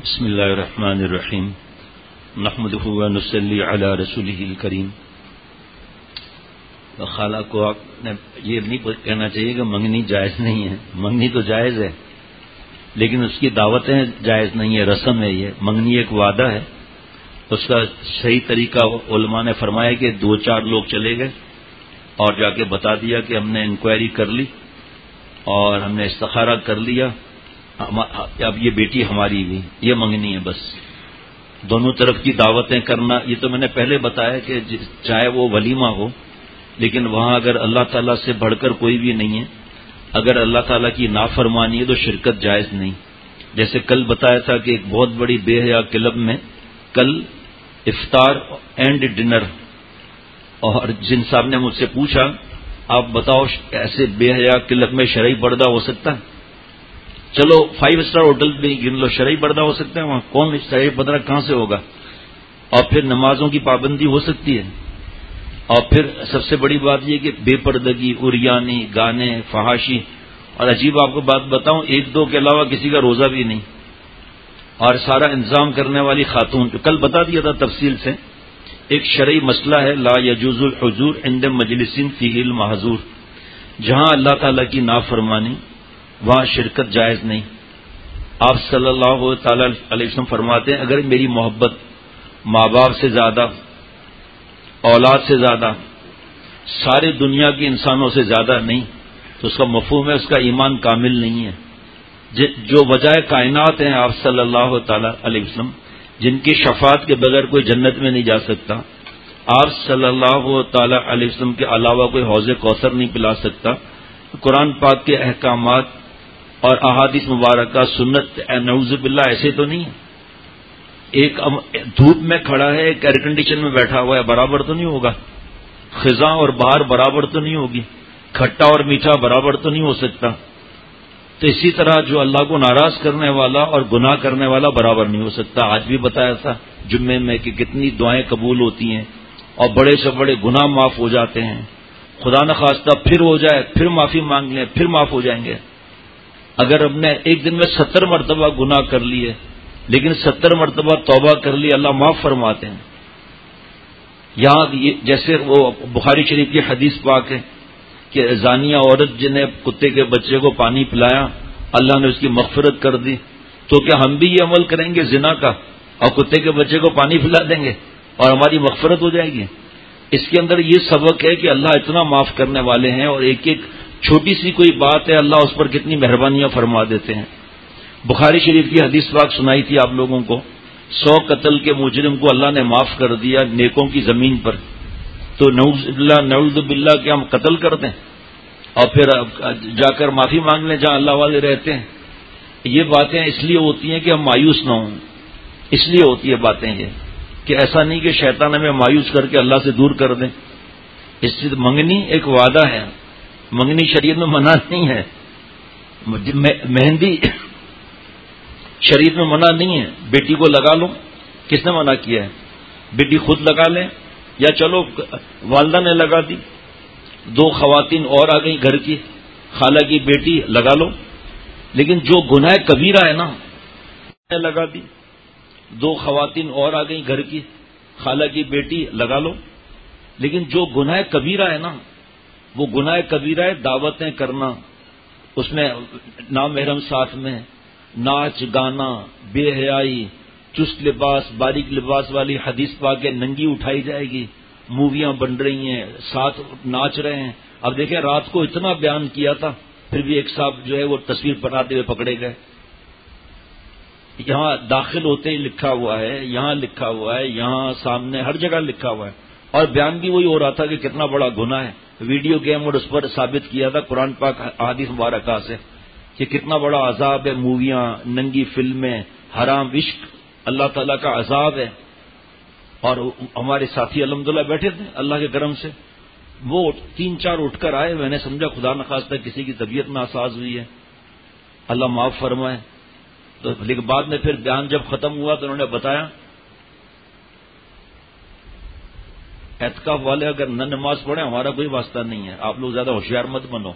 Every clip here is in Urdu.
بسم اللہ الرحمن الرحیم نحمدہ ونصلی علی رسولہ الکریم. خالہ کو آپ نے یہ نہیں کہنا چاہیے کہ منگنی جائز نہیں ہے. منگنی تو جائز ہے لیکن اس کی دعوتیں جائز نہیں ہے، رسم ہے. یہ منگنی ایک وعدہ ہے. اس کا صحیح طریقہ علماء نے فرمایا کہ 2-4 لوگ چلے گئے اور جا کے بتا دیا کہ ہم نے انکوائری کر لی اور ہم نے استخارہ کر لیا، اب یہ بیٹی ہماری بھی. یہ منگنی ہے. بس دونوں طرف کی دعوتیں کرنا. یہ تو میں نے پہلے بتایا کہ چاہے وہ ولیمہ ہو لیکن وہاں اگر اللہ تعالیٰ سے بڑھ کر کوئی بھی نہیں ہے، اگر اللہ تعالیٰ کی نافرمانی ہے تو شرکت جائز نہیں. جیسے کل بتایا تھا کہ ایک بہت بڑی بے حیا کلب میں کل افطار اینڈ ڈنر، اور جن صاحب نے مجھ سے پوچھا آپ بتاؤ ایسے بے حیا کلب میں شرعی پردہ ہو سکتا ہے؟ چلو 5 اسٹار ہوٹل میں گن لو، شرعی پردہ ہو سکتا ہے وہاں؟ کون شرعی پردہ کہاں سے ہوگا؟ اور پھر نمازوں کی پابندی ہو سکتی ہے. اور پھر سب سے بڑی بات یہ کہ بے پردگی، عریانی، گانے، فحاشی. اور عجیب آپ کو بات بتاؤں، 1-2 کے علاوہ کسی کا روزہ بھی نہیں، اور سارا انتظام کرنے والی خاتون. جو کل بتا دیا تھا تفصیل سے. ایک شرعی مسئلہ ہے لا یجوز الحضور عند مجلس فیہ المحظور. جہاں اللہ تعالی کی نافرمانی وہاں شرکت جائز نہیں. آپ صلی اللہ تعالی علیہ وسلم فرماتے ہیں اگر میری محبت ماں باپ سے زیادہ، اولاد سے زیادہ، ساری دنیا کے انسانوں سے زیادہ نہیں تو اس کا مفہوم ہے اس کا ایمان کامل نہیں ہے. جو بجائے کائنات ہیں آپ صلی اللہ تعالی علیہ وسلم، جن کی شفاعت کے بغیر کوئی جنت میں نہیں جا سکتا، آپ صلی اللہ تعالی علیہ وسلم کے علاوہ کوئی حوض کوثر نہیں پلا سکتا. قرآن پاک کے احکامات اور احادیث مبارکہ سنت نعوذ باللہ ایسے تو نہیں ہے. ایک دھوپ میں کھڑا ہے، ایک ایئر کنڈیشن میں بیٹھا ہوا ہے، برابر تو نہیں ہوگا. خزاں اور بہار برابر تو نہیں ہوگی. کھٹا اور میٹھا برابر تو نہیں ہو سکتا. تو اسی طرح جو اللہ کو ناراض کرنے والا اور گناہ کرنے والا برابر نہیں ہو سکتا. آج بھی بتایا تھا جمعے میں کہ کتنی دعائیں قبول ہوتی ہیں اور بڑے سے بڑے گناہ معاف ہو جاتے ہیں. خدا نخواستہ پھر ہو جائے، پھر معافی مانگ لیں، پھر معاف ہو جائیں گے. اگر ہم نے ایک دن میں 70 مرتبہ گناہ کر لیے لیکن 70 مرتبہ توبہ کر لی، اللہ معاف فرماتے ہیں. یہاں جیسے وہ بخاری شریف کی حدیث پاک ہے کہ زانیہ عورت جنہیں کتے کے بچے کو پانی پلایا اللہ نے اس کی مغفرت کر دی. تو کیا ہم بھی یہ عمل کریں گے زنا کا اور کتے کے بچے کو پانی پلا دیں گے اور ہماری مغفرت ہو جائے گی؟ اس کے اندر یہ سبق ہے کہ اللہ اتنا معاف کرنے والے ہیں اور ایک ایک چھوٹی سی کوئی بات ہے اللہ اس پر کتنی مہربانیاں فرما دیتے ہیں. بخاری شریف کی حدیث پاک سنائی تھی آپ لوگوں کو. 100 قتل کے مجرم کو اللہ نے معاف کر دیا نیکوں کی زمین پر. تو نعوذ باللہ کہ ہم قتل کر دیں اور پھر جا کر معافی مانگ لیں جہاں اللہ والے رہتے ہیں. یہ باتیں اس لیے ہوتی ہیں کہ ہم مایوس نہ ہوں. اس لیے ہوتی ہے باتیں یہ کہ ایسا نہیں کہ شیطان ہمیں مایوس کر کے اللہ سے دور کر دیں. اس سے منگنی ایک وعدہ ہے. منگنی شریعت میں منع نہیں ہے. مہندی شریعت میں منع نہیں ہے. بیٹی کو لگا لو، کس نے منع کیا ہے؟ بیٹی خود لگا لیں یا چلو والدہ نے لگا دی. 2 خواتین اور آ گئی گھر کی، خالہ کی بیٹی لگا لو. لیکن جو گناہ کبیرہ ہے نا لگا دی. 2 خواتین اور آ گئی گھر کی، خالہ کی بیٹی لگا لو. لیکن جو گناہ کبیرہ ہے نا وہ گناہ کبیرہ ہے دعوتیں کرنا، اس میں نامحرم ساتھ میں ناچ گانا، بے حیائی، چست لباس، باریک لباس والی حدیث پاک ہے ننگی اٹھائی جائے گی، موویاں بن رہی ہیں، ساتھ ناچ رہے ہیں. اب دیکھیں رات کو اتنا بیان کیا تھا پھر بھی ایک صاحب جو ہے وہ تصویر بناتے ہوئے پکڑے گئے. یہاں داخل ہوتے ہی لکھا ہوا ہے، یہاں لکھا ہوا ہے، یہاں سامنے ہر جگہ لکھا ہوا ہے. اور بیان بھی وہی ہو رہا تھا کہ کتنا بڑا گناہ ہے. ویڈیو گیم اور اس پر ثابت کیا تھا قرآن پاک احادیث مبارکہ سے کہ کتنا بڑا عذاب ہے. موویاں، ننگی فلمیں، حرام عشق اللہ تعالیٰ کا عذاب ہے. اور ہمارے ساتھی الحمدللہ بیٹھے تھے اللہ کے کرم سے، وہ 3-4 اٹھ کر آئے. میں نے سمجھا خدا نخواستہ کسی کی طبیعت ناساز ہوئی ہے، اللہ معاف فرمائے. تو لیکن بعد میں پھر بیان جب ختم ہوا تو انہوں نے بتایا اعتکاف والے اگر نہ نماز پڑھیں ہمارا کوئی واسطہ نہیں ہے، آپ لوگ زیادہ ہوشیار مت بنو.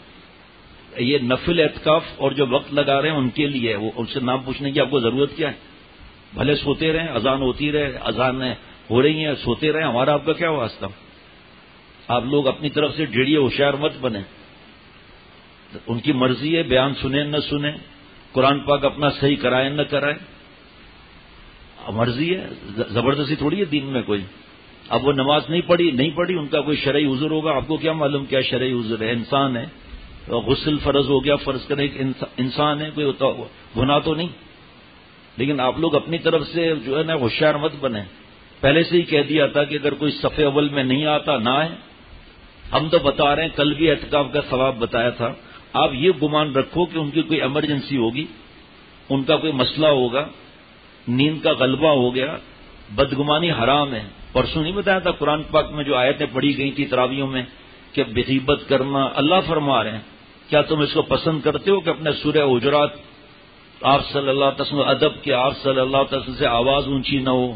یہ نفل اعتکاف اور جو وقت لگا رہے ہیں ان کے لیے ہے، وہ ان سے نام پوچھنے کی آپ کو ضرورت کیا ہے؟ بھلے سوتے رہیں، اذان ہوتی رہے، اذانیں ہو رہی ہیں، سوتے رہیں، ہمارا آپ کا کیا واسطہ؟ آپ لوگ اپنی طرف سے ڈیڑھیے ہوشیار مت بنیں، ان کی مرضی ہے، بیان سنیں نہ سنیں، قرآن پاک اپنا صحیح کرائیں نہ کرائیں، مرضی ہے، زبردستی تھوڑی ہے دین میں کوئی۔ اب وہ نماز نہیں پڑھی، ان کا کوئی شرعی عذر ہوگا، آپ کو کیا معلوم کیا شرعی عذر ہے؟ انسان ہے، غسل فرض ہو گیا، فرض کریں کہ انسان ہے، کوئی گناہ تو نہیں، لیکن آپ لوگ اپنی طرف سے جو ہے نا ہوشیار مت بنے۔ پہلے سے ہی کہہ دیا تھا کہ اگر کوئی صفحے اول میں نہیں آتا نہ ہے، ہم تو بتا رہے ہیں، کل بھی اعتکاف کا ثواب بتایا تھا۔ آپ یہ گمان رکھو کہ ان کی کوئی ایمرجنسی ہوگی، ان کا کوئی مسئلہ ہوگا، نیند کا غلبہ ہو گیا، بدگمانی حرام ہے۔ پرسوں نہیں بتایا تھا قرآن پاک میں جو آیتیں پڑھی گئی تھی تراویحوں میں کہ غیبت کرنا، اللہ فرما رہے ہیں، کیا تم اس کو پسند کرتے ہو کہ اپنے سورہ حجرات آپ صلی اللہ علیہ وسلم ادب کے، آپ صلی اللہ علیہ وسلم سے آواز اونچی نہ ہو،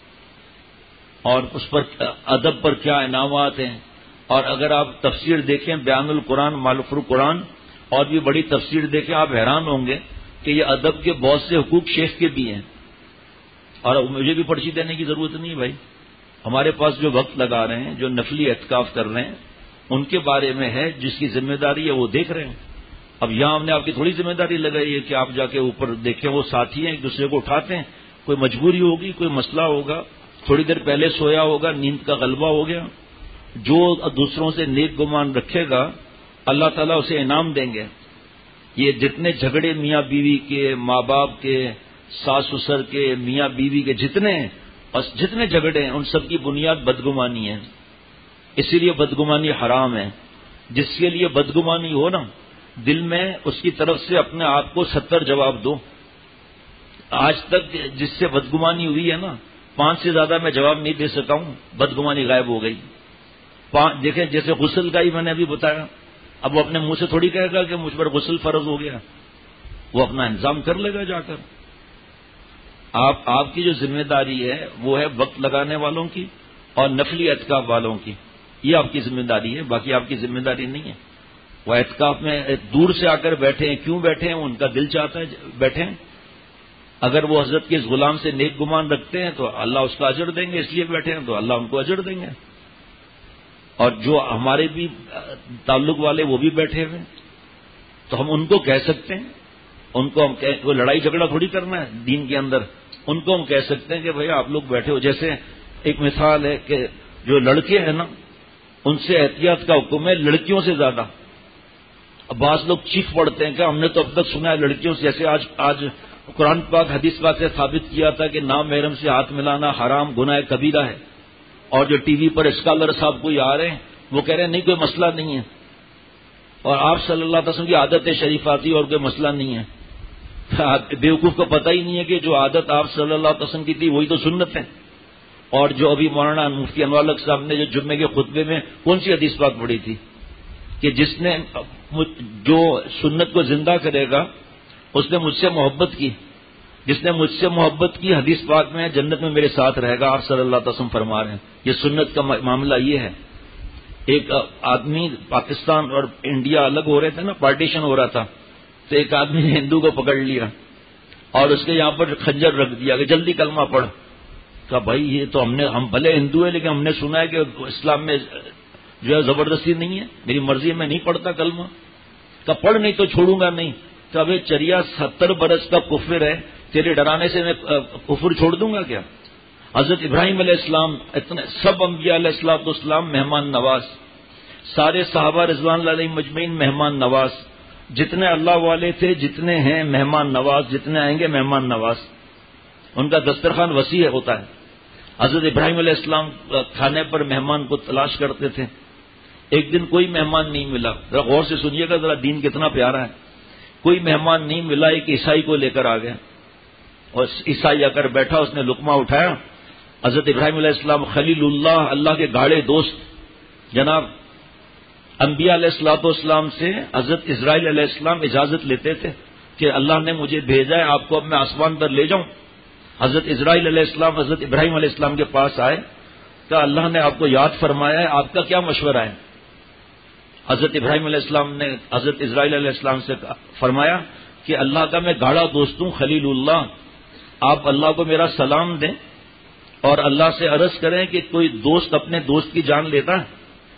اور اس پر ادب پر کیا انعامات ہیں؟ اور اگر آپ تفسیر دیکھیں بیان القرآن معلوف القرآن اور بھی بڑی تفسیر دیکھیں، آپ حیران ہوں گے کہ یہ ادب کے بہت سے حقوق شیخ کے بھی ہیں، اور مجھے بھی پرچی دینے کی ضرورت نہیں ہے بھائی، ہمارے پاس جو وقت لگا رہے ہیں، جو نفلی اعتکاف کر رہے ہیں، ان کے بارے میں ہے، جس کی ذمہ داری ہے وہ دیکھ رہے ہیں۔ اب یہاں ہم نے آپ کی تھوڑی ذمہ داری لگائی ہے کہ آپ جا کے اوپر دیکھیں، وہ ساتھی ہیں، ایک دوسرے کو اٹھاتے ہیں، کوئی مجبوری ہوگی، کوئی مسئلہ ہوگا، تھوڑی دیر پہلے سویا ہوگا، نیند کا غلبہ ہو گیا، جو دوسروں سے نیک گمان رکھے گا اللہ تعالیٰ اسے انعام دیں گے۔ یہ جتنے جھگڑے میاں بیوی کے، ماں باپ کے، ساس سسر کے، میاں بیوی کے، جتنے جھگڑے ہیں، ان سب کی بنیاد بدگمانی ہے، اسی لیے بدگمانی حرام ہے۔ جس کے لیے بدگمانی ہو نا، دل میں اس کی طرف سے اپنے آپ کو 70 جواب دو۔ آج تک جس سے بدگمانی ہوئی ہے نا، 5 سے زیادہ میں جواب نہیں دے سکا ہوں، بدگمانی غائب ہو گئی۔ دیکھیں جیسے غسل کا ہی میں نے ابھی بتایا، اب وہ اپنے منہ سے تھوڑی کہے گا کہ مجھ پر غسل فرض ہو گیا، وہ اپنا انتظام کر لے گا جا کر۔ آپ کی جو ذمہ داری ہے وہ ہے وقت لگانے والوں کی اور نفلی اعتکاف والوں کی، یہ آپ کی ذمہ داری ہے، باقی آپ کی ذمہ داری نہیں ہے۔ وہ اعتکاف میں دور سے آ کر بیٹھے ہیں، کیوں بیٹھے ہیں؟ ان کا دل چاہتا ہے بیٹھے ہیں۔ اگر وہ حضرت کے اس غلام سے نیک گمان رکھتے ہیں تو اللہ اس کا اجر دیں گے، اس لیے بیٹھے ہیں تو اللہ ان کو اجر دیں گے۔ اور جو ہمارے بھی تعلق والے وہ بھی بیٹھے ہوئے، تو ہم ان کو کہہ سکتے ہیں، ان کو ہم وہ لڑائی جھگڑا تھوڑی کرنا ہے دین کے اندر، ان کو ہم کہہ سکتے ہیں کہ بھئی آپ لوگ بیٹھے ہو۔ جیسے ایک مثال ہے کہ جو لڑکے ہیں نا، ان سے احتیاط کا حکم ہے لڑکیوں سے زیادہ۔ اب بعض لوگ چیخ پڑتے ہیں کہ ہم نے تو اب تک سنا ہے لڑکیوں سے، جیسے آج قرآن پاک حدیث پاک سے ثابت کیا تھا کہ نامحرم سے ہاتھ ملانا حرام گناہ کبیرہ ہے، اور جو ٹی وی پر اسکالر صاحب کوئی آ رہے ہیں وہ کہہ رہے ہیں نہیں کوئی مسئلہ نہیں ہے، اور آپ صلی اللہ علیہ وسلم کی عادت شریفہ تھی اور کوئی مسئلہ نہیں ہے۔ بیوقوف کو پتہ ہی نہیں ہے کہ جو عادت آپ صلی اللہ علیہ وسلم کی تھی وہی تو سنت ہے۔ اور جو ابھی مولانا مفتی انوار الحق صاحب نے جو جمعے کے خطبے میں کون سی حدیث پاک پڑھی تھی کہ جس نے جو سنت کو زندہ کرے گا اس نے مجھ سے محبت کی، جس نے مجھ سے محبت کی حدیث پاک میں جنت میں میرے ساتھ رہے گا، آپ صلی اللہ علیہ وسلم فرما رہے ہیں۔ یہ سنت کا معاملہ یہ ہے۔ ایک آدمی، پاکستان اور انڈیا الگ ہو رہے تھے نا، پارٹیشن ہو رہا تھا، تو ایک آدمی نے ہندو کو پکڑ لیا اور اس کے یہاں پر خنجر رکھ دیا کہ جلدی کلمہ پڑھ۔ کہا بھائی یہ تو ہم بھلے ہندو ہیں لیکن ہم نے سنا ہے کہ اسلام میں جو ہے زبردستی نہیں ہے، میری مرضی میں نہیں پڑھتا کلمہ۔ کہا پڑھ نہیں تو چھوڑوں گا نہیں۔ کہا بھائی چریا 70 برس کا کفر ہے، تیرے ڈرانے سے میں کفر چھوڑ دوں گا کیا؟ حضرت ابراہیم علیہ السلام، اتنے سب انبیاء علیہ السلام مہمان نواز، سارے صحابہ رضوان اللہ علیہم مجمعین مہمان نواز، جتنے اللہ والے تھے جتنے ہیں مہمان نواز، جتنے آئیں گے مہمان نواز، ان کا دسترخوان وسیع ہوتا ہے۔ حضرت ابراہیم علیہ السلام کھانے پر مہمان کو تلاش کرتے تھے، ایک دن کوئی مہمان نہیں ملا۔ ذرا غور سے سنیے گا، ذرا دین کتنا پیارا ہے۔ کوئی مہمان نہیں ملا، ایک عیسائی کو لے کر آ گیا، اور عیسائی آ کر بیٹھا، اس نے لقمہ اٹھایا۔ حضرت ابراہیم علیہ السلام خلیل اللہ کے گاڑے دوست جناب، انبیاء علیہ السلام سے حضرت اسرائیل علیہ السلام اجازت لیتے تھے کہ اللہ نے مجھے بھیجا ہے، آپ کو اب میں آسمان پر لے جاؤں۔ حضرت اسرائیل علیہ السلام حضرت ابراہیم علیہ السلام کے پاس آئے، کہا اللہ نے آپ کو یاد فرمایا ہے، آپ کا کیا مشورہ ہے؟ حضرت ابراہیم علیہ السلام نے حضرت اسرائیل علیہ السلام سے فرمایا کہ اللہ کا میں گاڑا دوست ہوں، خلیل اللہ، آپ اللہ کو میرا سلام دیں اور اللہ سے عرض کریں کہ کوئی دوست اپنے دوست کی جان لیتا ہے.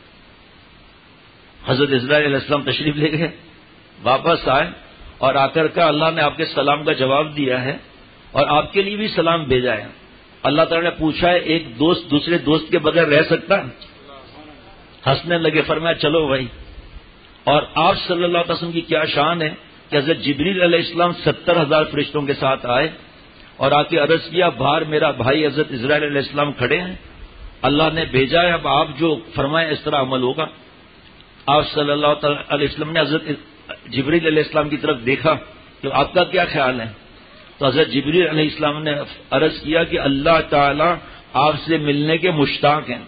حضرت اسرائیل علیہ السلام تشریف لے گئے, واپس آئے اور آ کر کا اللہ نے آپ کے سلام کا جواب دیا ہے اور آپ کے لیے بھی سلام بھیجا ہے. اللہ تعالیٰ نے پوچھا ہے ایک دوست دوسرے دوست کے بغیر رہ سکتا ہے؟ ہنسنے لگے, فرمایا چلو بھائی. اور آپ صلی اللہ علیہ وسلم کی کیا شان ہے کہ حضرت جبریل علیہ السلام 70,000 فرشتوں کے ساتھ آئے اور آ کے عرض کیا باہر میرا بھائی حضرت اسرائیل علیہ السلام کھڑے ہیں, اللہ نے بھیجا ہے, اب آپ جو فرمائیں اس طرح عمل ہوگا. آپ صلی اللہ علیہ وسلم نے حضرت جبریل علیہ السلام کی طرف دیکھا کہ آپ کا کیا خیال ہے, تو حضرت جبریل علیہ السلام نے عرض کیا کہ اللہ تعالیٰ آپ سے ملنے کے مشتاق ہیں.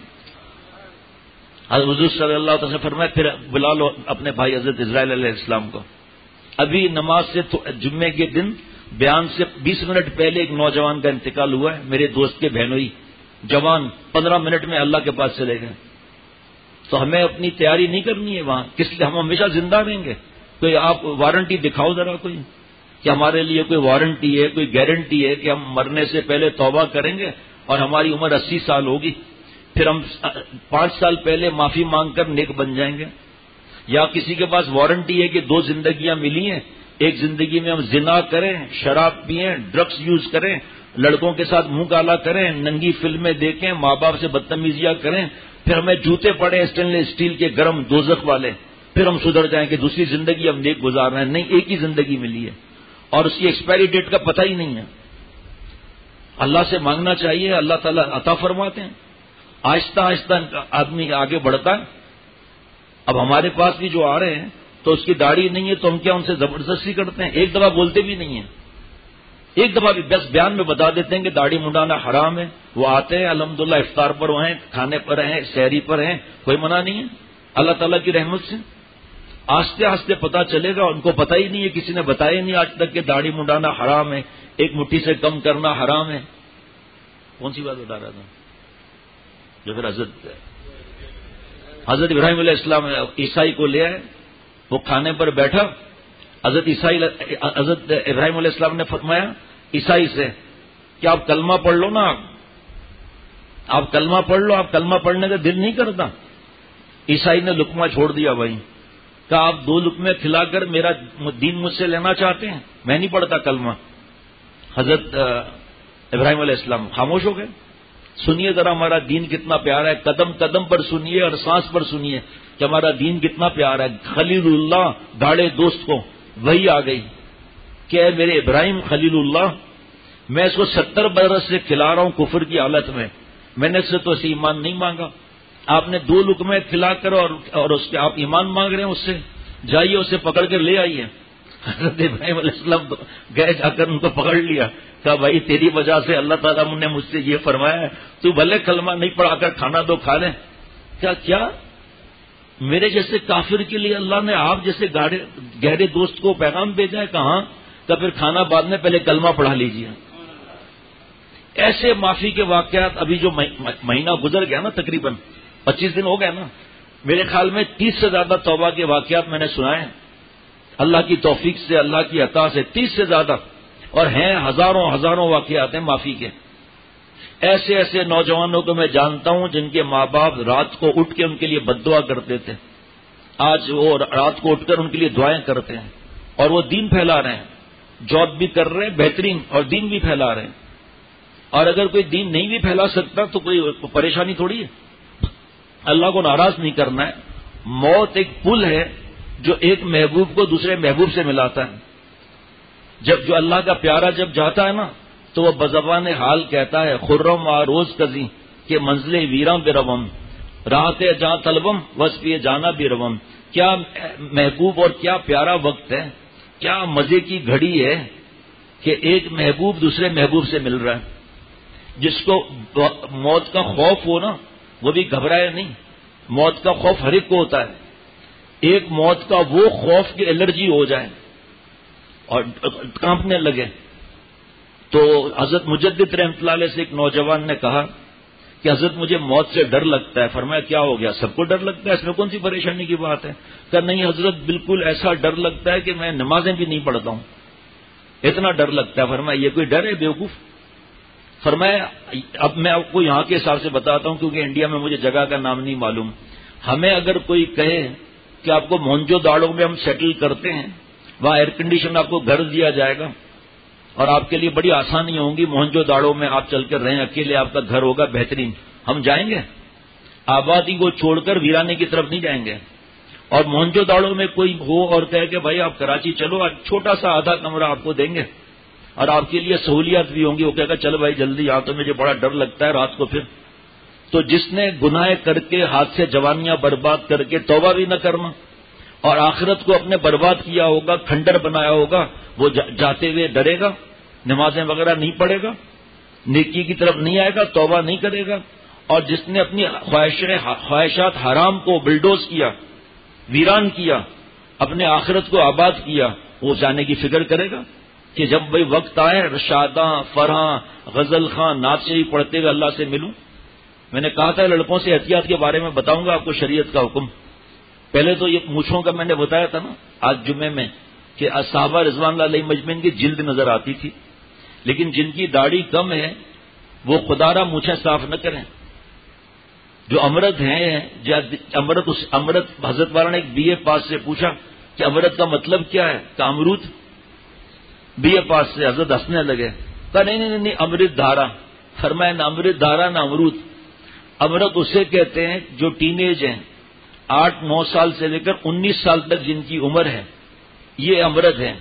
حضرت حضور صلی اللہ علیہ وسلم فرمائے پھر بلا لو اپنے بھائی حضرت اسرائیل علیہ السلام کو. ابھی نماز سے جمعے کے دن بیان سے 20 منٹ پہلے ایک نوجوان کا انتقال ہوا ہے, میرے دوست کے بہنوئی جوان, 15 منٹ میں اللہ کے پاس چلے گئے. تو ہمیں اپنی تیاری نہیں کرنی ہے وہاں, کس لیے ہم ہمیشہ زندہ رہیں گے. کوئی آپ وارنٹی دکھاؤ ذرا کوئی کہ ہمارے لیے کوئی وارنٹی ہے, کوئی گارنٹی ہے کہ ہم مرنے سے پہلے توبہ کریں گے اور ہماری عمر 80 سال ہوگی, پھر ہم 5 سال پہلے معافی مانگ کر نیک بن جائیں گے. یا کسی کے پاس وارنٹی ہے کہ 2 زندگیاں ملی ہیں, ایک زندگی میں ہم زنا کریں, شراب پئیں, ڈرگس یوز کریں, لڑکوں کے ساتھ منہ کالا کریں, ننگی فلمیں دیکھیں, ماں باپ سے بدتمیزیاں کریں, پھر ہمیں جوتے پڑے اسٹینلیس اسٹیل کے گرم دوزخ والے, پھر ہم سدھر جائیں کہ دوسری زندگی ہم نیک گزار رہے ہیں. نہیں, ایک ہی زندگی ملی ہے اور اس کی ایکسپائری ڈیٹ کا پتہ ہی نہیں ہے. اللہ سے مانگنا چاہیے, اللہ تعالیٰ عطا فرماتے ہیں. آہستہ آہستہ آدمی آگے بڑھتا ہے. اب ہمارے پاس بھی جو آ رہے ہیں تو اس کی داڑھی نہیں ہے تو ہم کیا ان سے زبردستی کرتے ہیں؟ ایک دفعہ بولتے بھی نہیں ہیں, ایک دفعہ بھی بس بیان میں بتا دیتے ہیں کہ داڑھی منڈانا حرام ہے. وہ آتے ہیں الحمدللہ افطار پر ہیں, کھانے پر ہیں, سحری پر ہیں, کوئی منع نہیں ہے. اللہ تعالیٰ کی رحمت سے آہستہ آہستہ پتہ چلے گا. ان کو پتہ ہی نہیں ہے, کسی نے بتایا نہیں آج تک کہ داڑھی منڈانا حرام ہے, ایک مٹھی سے کم کرنا حرام ہے. کون سی بات بتا رہا تھا جو پھر حضرت ابراہیم علیہ السلام عیسائی کو لے آئے, وہ کھانے پر بیٹھا. حضرت ابراہیم علیہ السلام نے فرمایا عیسائی سے کہ آپ کلمہ پڑھ لو نا, آپ کلمہ پڑھ لو, آپ کلمہ پڑھنے کا دل نہیں کرتا. عیسائی نے لقمہ چھوڑ دیا بھائی, کہ آپ 2 لقمے کھلا کر میرا دین مجھ سے لینا چاہتے ہیں, میں نہیں پڑھتا کلمہ. حضرت ابراہیم علیہ السلام خاموش ہو گئے. سنیے ذرا ہمارا دین کتنا پیارا ہے, قدم قدم پر سنیے اور سانس پر سنیے کہ ہمارا دین کتنا پیارا ہے. خلیل اللہ گاڑے دوست کو وہی آ گئی کہ اے میرے ابراہیم خلیل اللہ, میں اس کو 70 برس سے کھلا رہا ہوں کفر کی حالت میں نے اس سے تو اسے ایمان نہیں مانگا. آپ نے 2 لقمے کھلا کر اور اس کے آپ ایمان مانگ رہے ہیں اس سے, جائیے اسے پکڑ کر لے آئیے. حضرت ابراہیم علیہ السلام گئے, جا کر ان کو پکڑ لیا, کہا بھائی تیری وجہ سے اللہ تعالیٰ نے مجھ سے یہ فرمایا ہے, تو بھلے کلمہ نہیں پڑھا کر کھانا دو کھا لیں. کیا میرے جیسے کافر کے لیے اللہ نے آپ جیسے گہرے دوست کو پیغام بھیجا ہے؟ کہاں کا پھر کھانا بعد میں, پہلے کلمہ پڑھا لیجیے. ایسے معافی کے واقعات ابھی جو مہینہ گزر گیا نا, تقریباً 25 دن ہو گئے نا, میرے خیال میں 30 سے زیادہ توبہ کے واقعات میں نے سنائے ہیں اللہ کی توفیق سے, اللہ کی عطا سے. 30 سے زیادہ, اور ہیں ہزاروں واقعات ہیں معافی کے. ایسے نوجوانوں کو میں جانتا ہوں جن کے ماں باپ رات کو اٹھ کے ان کے لیے بد دعا کرتے تھے, آج وہ رات کو اٹھ کر ان کے لیے دعائیں کرتے ہیں اور وہ دین پھیلا رہے ہیں, جاب بھی کر رہے ہیں بہترین اور دین بھی پھیلا رہے ہیں. اور اگر کوئی دین نہیں بھی پھیلا سکتا تو کوئی پریشانی تھوڑی ہے, اللہ کو ناراض نہیں کرنا ہے. موت ایک پل ہے جو ایک محبوب کو دوسرے محبوب سے ملاتا ہے. جب جو اللہ کا پیارا جب جاتا ہے نا تو وہ بزبان حال کہتا ہے خرم آروز کزی کہ منزل ویراں بے روم راحت جاں طلبم وصفی جانا بھی روم. کیا محبوب اور کیا پیارا وقت ہے, کیا مزے کی گھڑی ہے کہ ایک محبوب دوسرے محبوب سے مل رہا ہے. جس کو موت کا خوف ہو نا وہ بھی گھبرائے نہیں. موت کا خوف ہر ایک کو ہوتا ہے. ایک موت کا وہ خوف کی الرجی ہو جائے اور کانپنے لگے. تو حضرت مجدد رحمۃ اللہ علیہ سے ایک نوجوان نے کہا کہ حضرت مجھے موت سے ڈر لگتا ہے. فرمایا کیا ہو گیا؟ سب کو ڈر لگتا ہے, اس میں کون سی پریشانی کی بات ہے؟ کہ نہیں حضرت بالکل ایسا ڈر لگتا ہے کہ میں نمازیں بھی نہیں پڑھتا ہوں. اتنا ڈر لگتا ہے. فرمایا یہ کوئی ڈر ہے بیوقوف؟ فرمایا اب میں آپ کو یہاں کے حساب سے بتاتا ہوں کیونکہ انڈیا میں مجھے جگہ کا نام نہیں معلوم. ہمیں اگر کوئی کہے کہ آپ کو مونجو داڑو میں ہم سیٹل کرتے ہیں, وہاں ایئر کنڈیشن آپ کو گھر دیا جائے گا اور آپ کے لیے بڑی آسانی ہوں گی, مونجو داڑو میں آپ چل کر رہیں, اکیلے آپ کا گھر ہوگا بہترین, ہم جائیں گے؟ آبادی کو چھوڑ کر ویرانے کی طرف نہیں جائیں گے. اور مونجو داڑو میں کوئی ہو اور کہے کہ بھائی آپ کراچی چلو, چھوٹا سا آدھا کمرہ آپ کو دیں گے اور آپ کے لیے سہولیات بھی ہوں گی, وہ کہے گا چل بھائی جلدی آ, تو مجھے بڑا ڈر لگتا ہے رات کو. پھر تو جس نے گناہ کر کے ہاتھ سے جوانیاں برباد کر کے توبہ بھی نہ کرنا اور آخرت کو اپنے برباد کیا ہوگا, کھنڈر بنایا ہوگا, وہ جاتے ہوئے ڈرے گا, نمازیں وغیرہ نہیں پڑھے گا, نیکی کی طرف نہیں آئے گا, توبہ نہیں کرے گا. اور جس نے اپنی خواہشات حرام کو بلڈوز کیا, ویران کیا, اپنے آخرت کو آباد کیا, وہ جانے کی فکر کرے گا کہ جب بھائی وقت آئے رشاداں, فرحاں, غزل خاں, نعت شریف پڑھتے ہوئے اللہ سے ملوں. میں نے کہا تھا لڑکوں سے احتیاط کے بارے میں بتاؤں گا آپ کو شریعت کا حکم. پہلے تو یہ مونچھوں کا میں نے بتایا تھا نا آج جمعے میں کہ صحابہ رضوان اللہ علیہ مجمعین کی جلد نظر آتی تھی, لیکن جن کی داڑھی کم ہے وہ خدارہ مونچھیں صاف نہ کریں. جو امرت ہیں, امرت حضرت والا نے ایک بی اے پاس سے پوچھا کہ امرت کا مطلب کیا ہے, کہ امرود. بی اے پاس سے حضرت ہنسنے لگے, کہا نہیں امرت دھارا. فرمایا نہ امرت دھارا نہ امرود. امرت اسے کہتے ہیں جو ٹین ایج ہیں, 8-9 سال سے لے کر 19 سال تک جن کی عمر ہے, یہ امرت ہے.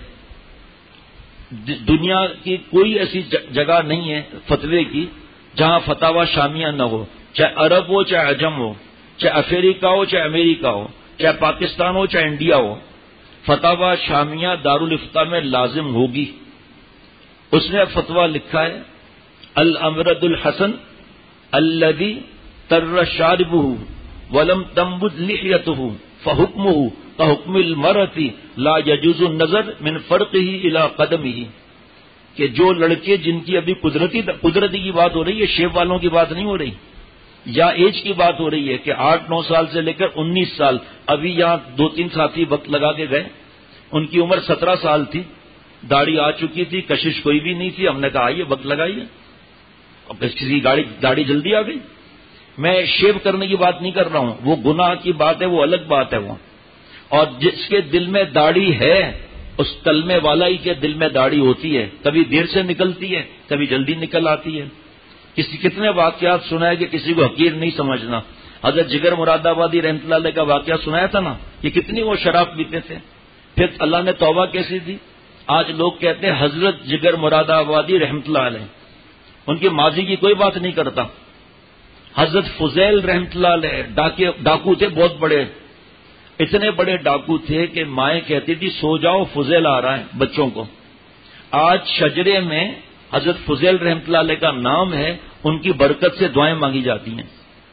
دنیا کی کوئی ایسی جگہ نہیں ہے فتوے کی جہاں فتاوی شامیہ نہ ہو, چاہے عرب ہو چاہے عجم ہو, چاہے افریقہ ہو چاہے امریکہ ہو, چاہے پاکستان ہو چاہے انڈیا ہو, فتاوی شامیہ دارالفتہ میں لازم ہوگی. اس نے فتویٰ لکھا ہے الامرد الحسن الذی تر شاربہ ولم تنبت لحیتہ فحکمہ کحکم المرأۃ لا یجوز النظر من فرقہ الی قدمہ. کہ جو لڑکے جن کی ابھی قدرتی کی بات ہو رہی ہے, شیپ والوں کی بات نہیں ہو رہی, یا ایج کی بات ہو رہی ہے کہ 8-9 سال سے لے کر 19 سال. ابھی یہاں 2-3 ساتھی وقت لگا کے گئے, ان کی عمر 17 سال تھی, داڑھی آ چکی تھی, کشش کوئی بھی نہیں تھی. ہم نے کہا آئیے وقت لگائیے, اور کسی کی داڑھی جلدی آ گئی. میں شیو کرنے کی بات نہیں کر رہا ہوں, وہ گناہ کی بات ہے, وہ الگ بات ہے وہ. اور جس کے دل میں داڑھی ہے اس کلمے والا ہی کے دل میں داڑھی ہوتی ہے, کبھی دیر سے نکلتی ہے کبھی جلدی نکل آتی ہے. کتنے واقعات سنائے کہ کسی کو حقیر نہیں سمجھنا. حضرت جگر مراد آبادی رحمۃ اللہ علیہ کا واقعہ سنایا تھا نا, کہ کتنی وہ شراب پیتے تھے, پھر اللہ نے توبہ کیسی دی. آج لوگ کہتے ہیں حضرت جگر مراد آبادی رحمۃ اللہ علیہ, ان کی ماضی کی کوئی بات نہیں کرتا. حضرت فضیل رحمۃ اللہ علیہ ڈاکو تھے بہت بڑے, اتنے بڑے ڈاکو تھے کہ مائیں کہتی تھی سو جاؤ فضیل آ رہا ہے بچوں کو. آج شجرے میں حضرت فضیل رحمۃ اللہ علیہ کا نام ہے, ان کی برکت سے دعائیں مانگی جاتی ہیں.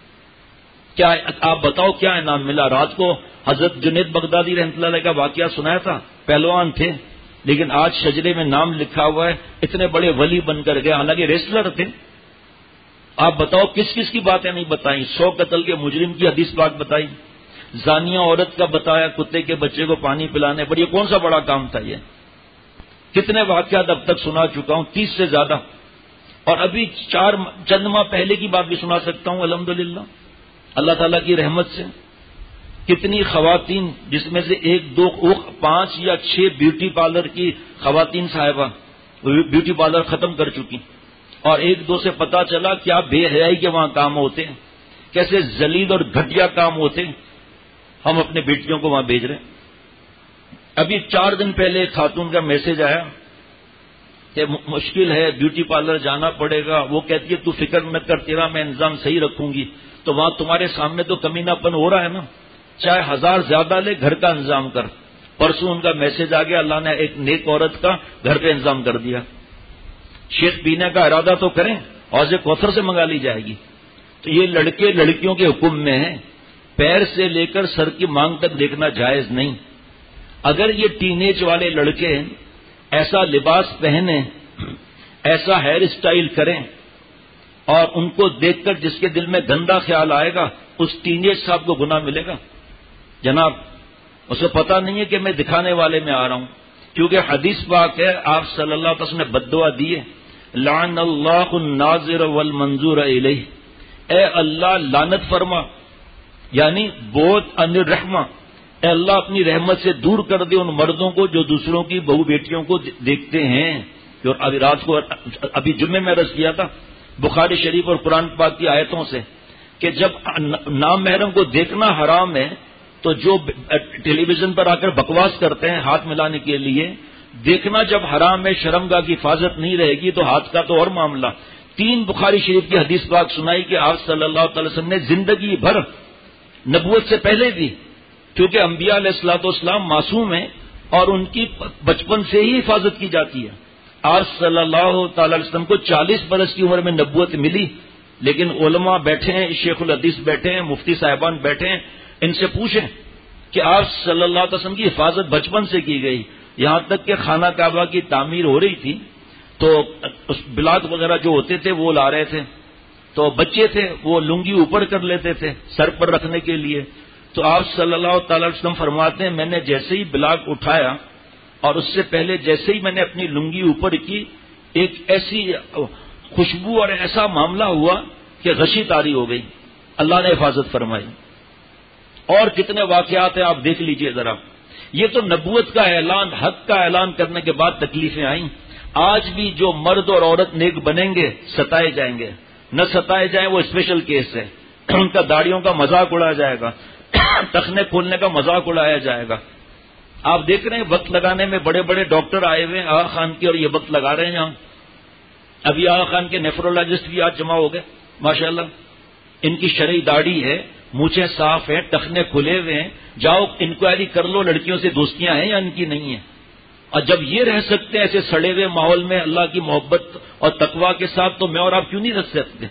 کیا آپ بتاؤ کیا انعام ملا؟ رات کو حضرت جنید بغدادی رحمۃ اللہ علیہ کا واقعہ سنایا تھا, پہلوان تھے لیکن آج شجرے میں نام لکھا ہوا ہے, اتنے بڑے ولی بن کر گئے, حالانکہ ریسلر تھے. آپ بتاؤ کس کس کی باتیں نہیں بتائیں. 100 قتل کے مجرم کی حدیث پاک بتائی, زانیہ عورت کا بتایا, کتے کے بچے کو پانی پلانے پر. یہ کون سا بڑا کام تھا یہ؟ کتنے واقعات اب تک سنا چکا ہوں, 30 سے زیادہ. اور ابھی چند ماہ پہلے کی بات بھی سنا سکتا ہوں الحمدللہ اللہ تعالیٰ کی رحمت سے. کتنی خواتین, جس میں سے 1-2 5 یا 6 بیوٹی پارلر کی خواتین صاحبہ بیوٹی پارلر ختم کر چکی, اور 1-2 سے پتا چلا کیا بے حیائی کے وہاں کام ہوتے ہیں, کیسے ذلیل اور گھٹیا کام ہوتے ہیں. ہم اپنے بیٹیوں کو وہاں بھیج رہے ہیں. ابھی 4 دن پہلے ایک خاتون کا میسج آیا کہ مشکل ہے, بیوٹی پارلر جانا پڑے گا. وہ کہتی ہے تو فکر نہ کر, تیرا میں انتظام صحیح رکھوں گی. تو وہاں تمہارے سامنے تو کمینہ پن ہو رہا ہے نا, چاہے 1000 زیادہ لے, گھر کا انتظام کر. پرسوں ان کا میسج آ گیا, اللہ نے ایک نیک عورت کا گھر پہ انتظام کر دیا. شیخ پینے کا ارادہ تو کریں, اور سے کوثر سے منگا لی جائے گی. تو یہ لڑکے لڑکیوں کے حکم میں ہیں, پیر سے لے کر سر کی مانگ تک دیکھنا جائز نہیں. اگر یہ ٹین ایج والے لڑکے ایسا لباس پہنیں, ایسا ہیئر اسٹائل کریں, اور ان کو دیکھ کر جس کے دل میں گندا خیال آئے گا, اس ٹین ایج صاحب کو گناہ ملے گا. جناب اسے پتہ نہیں ہے کہ میں دکھانے والے میں آ رہا ہوں, کیونکہ حدیث پاک ہے، آپ صلی اللہ علیہ وسلم نے بد دعا دی ہے، لعن اللہ الناظر والمنظور الیہ، اے اللہ لعنت فرما، یعنی بہت ان الرحمہ، اے اللہ اپنی رحمت سے دور کر دے ان مردوں کو جو دوسروں کی بہو بیٹیوں کو دیکھتے ہیں. اور ابھی رات کو ابھی جمعے میں عرض کیا تھا بخاری شریف اور قرآن پاک کی آیتوں سے کہ جب نام محرم کو دیکھنا حرام ہے تو جو ٹیلی ویژن پر آ کر بکواس کرتے ہیں ہاتھ ملانے کے لیے، دیکھنا جب حرام ہے، شرمگاہ کی حفاظت نہیں رہے گی تو ہاتھ کا تو اور معاملہ. 3 بخاری شریف کی حدیث پاک سنائی کہ آپ صلی اللہ تعالی وسلم نے زندگی بھر نبوت سے پہلے بھی، کیونکہ انبیاء علیہ الصلوۃ والسلام معصوم ہیں اور ان کی بچپن سے ہی حفاظت کی جاتی ہے. آج صلی اللہ تعالی وسلم کو 40 برس کی عمر میں نبوت ملی، لیکن علماء بیٹھے ہیں، شیخ الحدیث بیٹھے ہیں، مفتی صاحبان بیٹھے ہیں، ان سے پوچھیں کہ آپ صلی اللہ علیہ وسلم کی حفاظت بچپن سے کی گئی، یہاں تک کہ خانہ کعبہ کی تعمیر ہو رہی تھی تو بلاک وغیرہ جو ہوتے تھے وہ لا رہے تھے، تو بچے تھے وہ لنگی اوپر کر لیتے تھے سر پر رکھنے کے لیے، تو آپ صلی اللہ تعالی وسلم فرماتے ہیں میں نے جیسے ہی بلاک اٹھایا اور اس سے پہلے جیسے ہی میں نے اپنی لنگی اوپر کی، ایک ایسی خوشبو اور ایسا معاملہ ہوا کہ غشی طاری ہو گئی. اللہ نے حفاظت فرمائی. اور کتنے واقعات ہیں آپ دیکھ لیجئے ذرا. یہ تو نبوت کا اعلان، حق کا اعلان کرنے کے بعد تکلیفیں آئیں. آج بھی جو مرد اور عورت نیک بنیں گے ستائے جائیں گے، نہ ستائے جائیں وہ اسپیشل کیس ہے. ان کا داڑھیوں کا مذاق اڑایا جائے گا، ٹخنے کھولنے کا مذاق اڑایا جائے گا. آپ دیکھ رہے ہیں وقت لگانے میں بڑے بڑے ڈاکٹر آئے ہوئے ہیں آغا خان کے، اور یہ وقت لگا رہے ہیں یہاں. ابھی آغا خان کے نیفرولوجسٹ بھی آج جمع ہو گئے ماشاءاللہ. ان کی شرعی داڑھی ہے، مونچھیں صاف ہیں، ٹخنے کھلے ہوئے ہیں. جاؤ انکوائری کر لو لڑکیوں سے دوستیاں ہیں یا ان کی نہیں ہیں. اور جب یہ رہ سکتے ہیں ایسے سڑے ہوئے ماحول میں اللہ کی محبت اور تقوی کے ساتھ، تو میں اور آپ کیوں نہیں رہ سکتے؟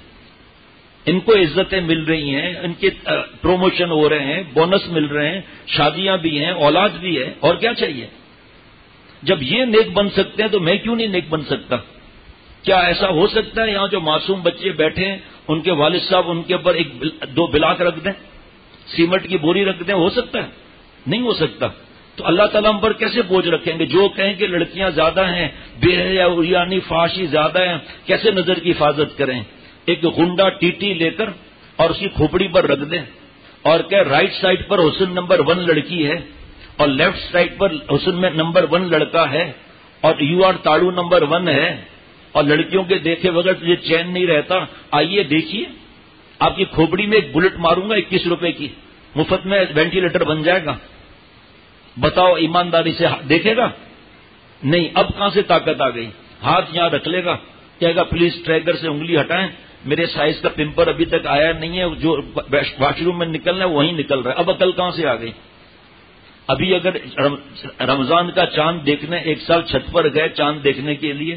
ان کو عزتیں مل رہی ہیں، ان کے پروموشن ہو رہے ہیں، بونس مل رہے ہیں، شادیاں بھی ہیں، اولاد بھی ہے، اور کیا چاہیے؟ جب یہ نیک بن سکتے ہیں تو میں کیوں نہیں نیک بن سکتا؟ کیا ایسا ہو سکتا ہے یہاں جو معصوم بچے بیٹھے ہیں ان کے والد صاحب ان کے اوپر 2 بلاک رکھ دیں، سیمنٹ کی بوری رکھ دیں؟ ہو سکتا ہے؟ نہیں ہو سکتا. تو اللہ تعالیٰ ہم پر کیسے بوجھ رکھیں گے؟ جو کہیں کہ لڑکیاں زیادہ ہیں، بے حیا اریانی فحاشی زیادہ ہیں، کیسے نظر کی حفاظت کریں؟ ایک غنڈا ٹیٹی لے کر اور اس کی کھوپڑی پر رکھ دیں اور کہ رائٹ سائڈ پر حسن نمبر 1 لڑکی ہے اور لیفٹ سائڈ پر حسن میں نمبر 1 لڑکا ہے اور یو آر تاڑو نمبر 1 ہے، اور لڑکیوں کے دیکھے بغیر تجھے چین نہیں رہتا. آئیے دیکھیے، آپ کی کھوپڑی میں ایک بلٹ ماروں گا 21 روپے کی، مفت میں وینٹیلیٹر بن جائے گا. بتاؤ ایمانداری سے دیکھے گا؟ نہیں. اب کہاں سے طاقت آ گئی؟ ہاتھ یہاں رکھ لے گا، کہے گا پلیز ٹریگر سے انگلی ہٹائیں، میرے سائز کا پمپر ابھی تک آیا نہیں ہے، جو واش روم میں نکلنا ہے وہیں نکل رہا ہے. اب عقل کہاں سے آ گئی؟ ابھی اگر رمضان کا چاند دیکھنے ایک سال چھت پر گئے چاند دیکھنے کے لیے،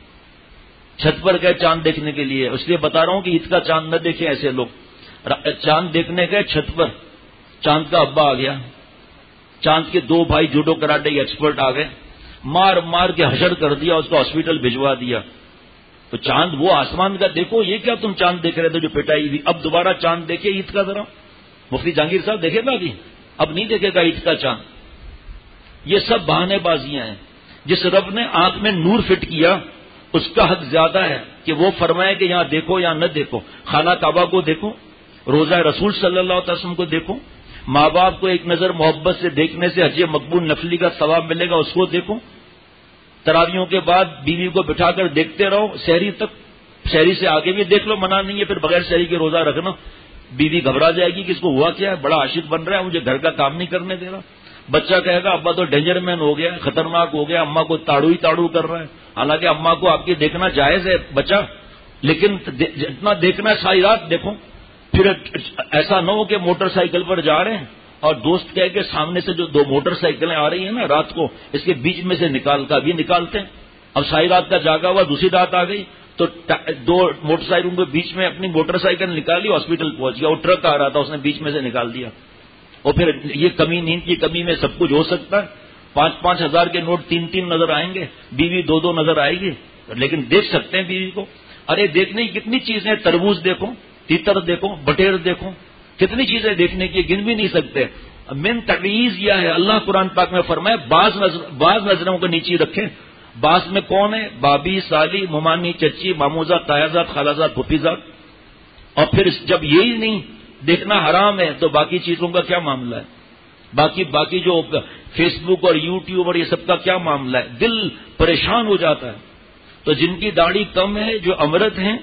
چھت پر گئے چاند دیکھنے کے لیے، اس لیے بتا رہا ہوں کہ عید کا چاند نہ دیکھیں ایسے لوگ. چاند دیکھنے گئے چھت پر، چاند کا ابا آ گیا، چاند کے 2 بھائی جوڈو کراٹے کے ایکسپرٹ آ گئے، مار مار کے حشر کر دیا، اس کو ہاسپٹل بھجوا دیا. تو چاند وہ آسمان کا دیکھو، یہ کیا تم چاند دیکھ رہے تھے جو پٹائی ہوئی؟ اب دوبارہ چاند دیکھے عید کا ذرا. مفتی جہانگیر صاحب دیکھے گا ابھی؟ اب نہیں دیکھے گا عید کا چاند. یہ سب بہانے بازیاں ہیں. جس رب نے آنکھ میں نور فٹ کیا اس کا حق زیادہ ہے کہ وہ فرمائے کہ یہاں دیکھو یا نہ دیکھو. خانہ کعبہ کو دیکھو، روزہ رسول صلی اللہ علیہ وسلم کو دیکھو، ماں باپ کو ایک نظر محبت سے دیکھنے سے حج مقبول نفلی کا ثواب ملے گا، اس کو دیکھو. تراویحوں کے بعد بیوی کو بٹھا کر دیکھتے رہو سحری تک، سحری سے آگے بھی دیکھ لو، منع نہیں ہے. پھر بغیر سحری کے روزہ رکھنا، بیوی گھبرا جائے گی کہ اس کو ہوا کیا ہے، بڑا عاشق بن رہا ہے، مجھے گھر کا کام نہیں کرنے دے رہا. بچہ کہے گا ابا تو ڈینجر مین ہو گیا، خطرناک ہو گیا، اماں کو تاڑو ہی تاڑو کر رہا ہے. حالانکہ اماں کو آپ کی دیکھنا جائز ہے بچہ، لیکن جتنا دیکھنا ہے ساری رات دیکھو. پھر ایسا نہ ہو کہ موٹر سائیکل پر جا رہے ہیں اور دوست کہے کہ سامنے سے جو 2 موٹر سائیکلیں آ رہی ہیں نا رات کو، اس کے بیچ میں سے نکال کر ابھی نکالتے ہیں. اب ساری رات کا جاگا ہوا، دوسری رات آ گئی تو 2 موٹر سائیکلوں کے بیچ میں اپنی موٹر سائیکل نکالی، ہاسپٹل پہنچ گیا. وہ ٹرک آ رہا تھا، اس نے بیچ میں سے نکال دیا. اور پھر یہ کمی، نیند کی کمی میں سب کچھ ہو سکتا ہے. 5-5 ہزار کے نوٹ 3-3 نظر آئیں گے، بیوی 2-2 نظر آئے گی، لیکن دیکھ سکتے ہیں بیوی کو. ارے دیکھنے کی کتنی چیزیں، تربوز دیکھو، تیتر دیکھو، بٹیر دیکھو، کتنی چیزیں دیکھنے کی گن بھی نہیں سکتے. من تعویذ یہ ہے، اللہ قرآن پاک میں فرمائے بعض نظروں کو نیچی رکھیں. بعض میں کون ہے؟ بابی، سالی، ممانی، چچی، ماموزاد، تایازاد، خالازاد، پھوپھیزاد. اور پھر جب یہی نہیں دیکھنا حرام ہے تو باقی چیزوں کا کیا معاملہ ہے؟ باقی جو فیس بک اور یوٹیوب اور یہ سب کا کیا معاملہ ہے؟ دل پریشان ہو جاتا ہے. تو جن کی داڑھی کم ہے، جو امرت ہیں،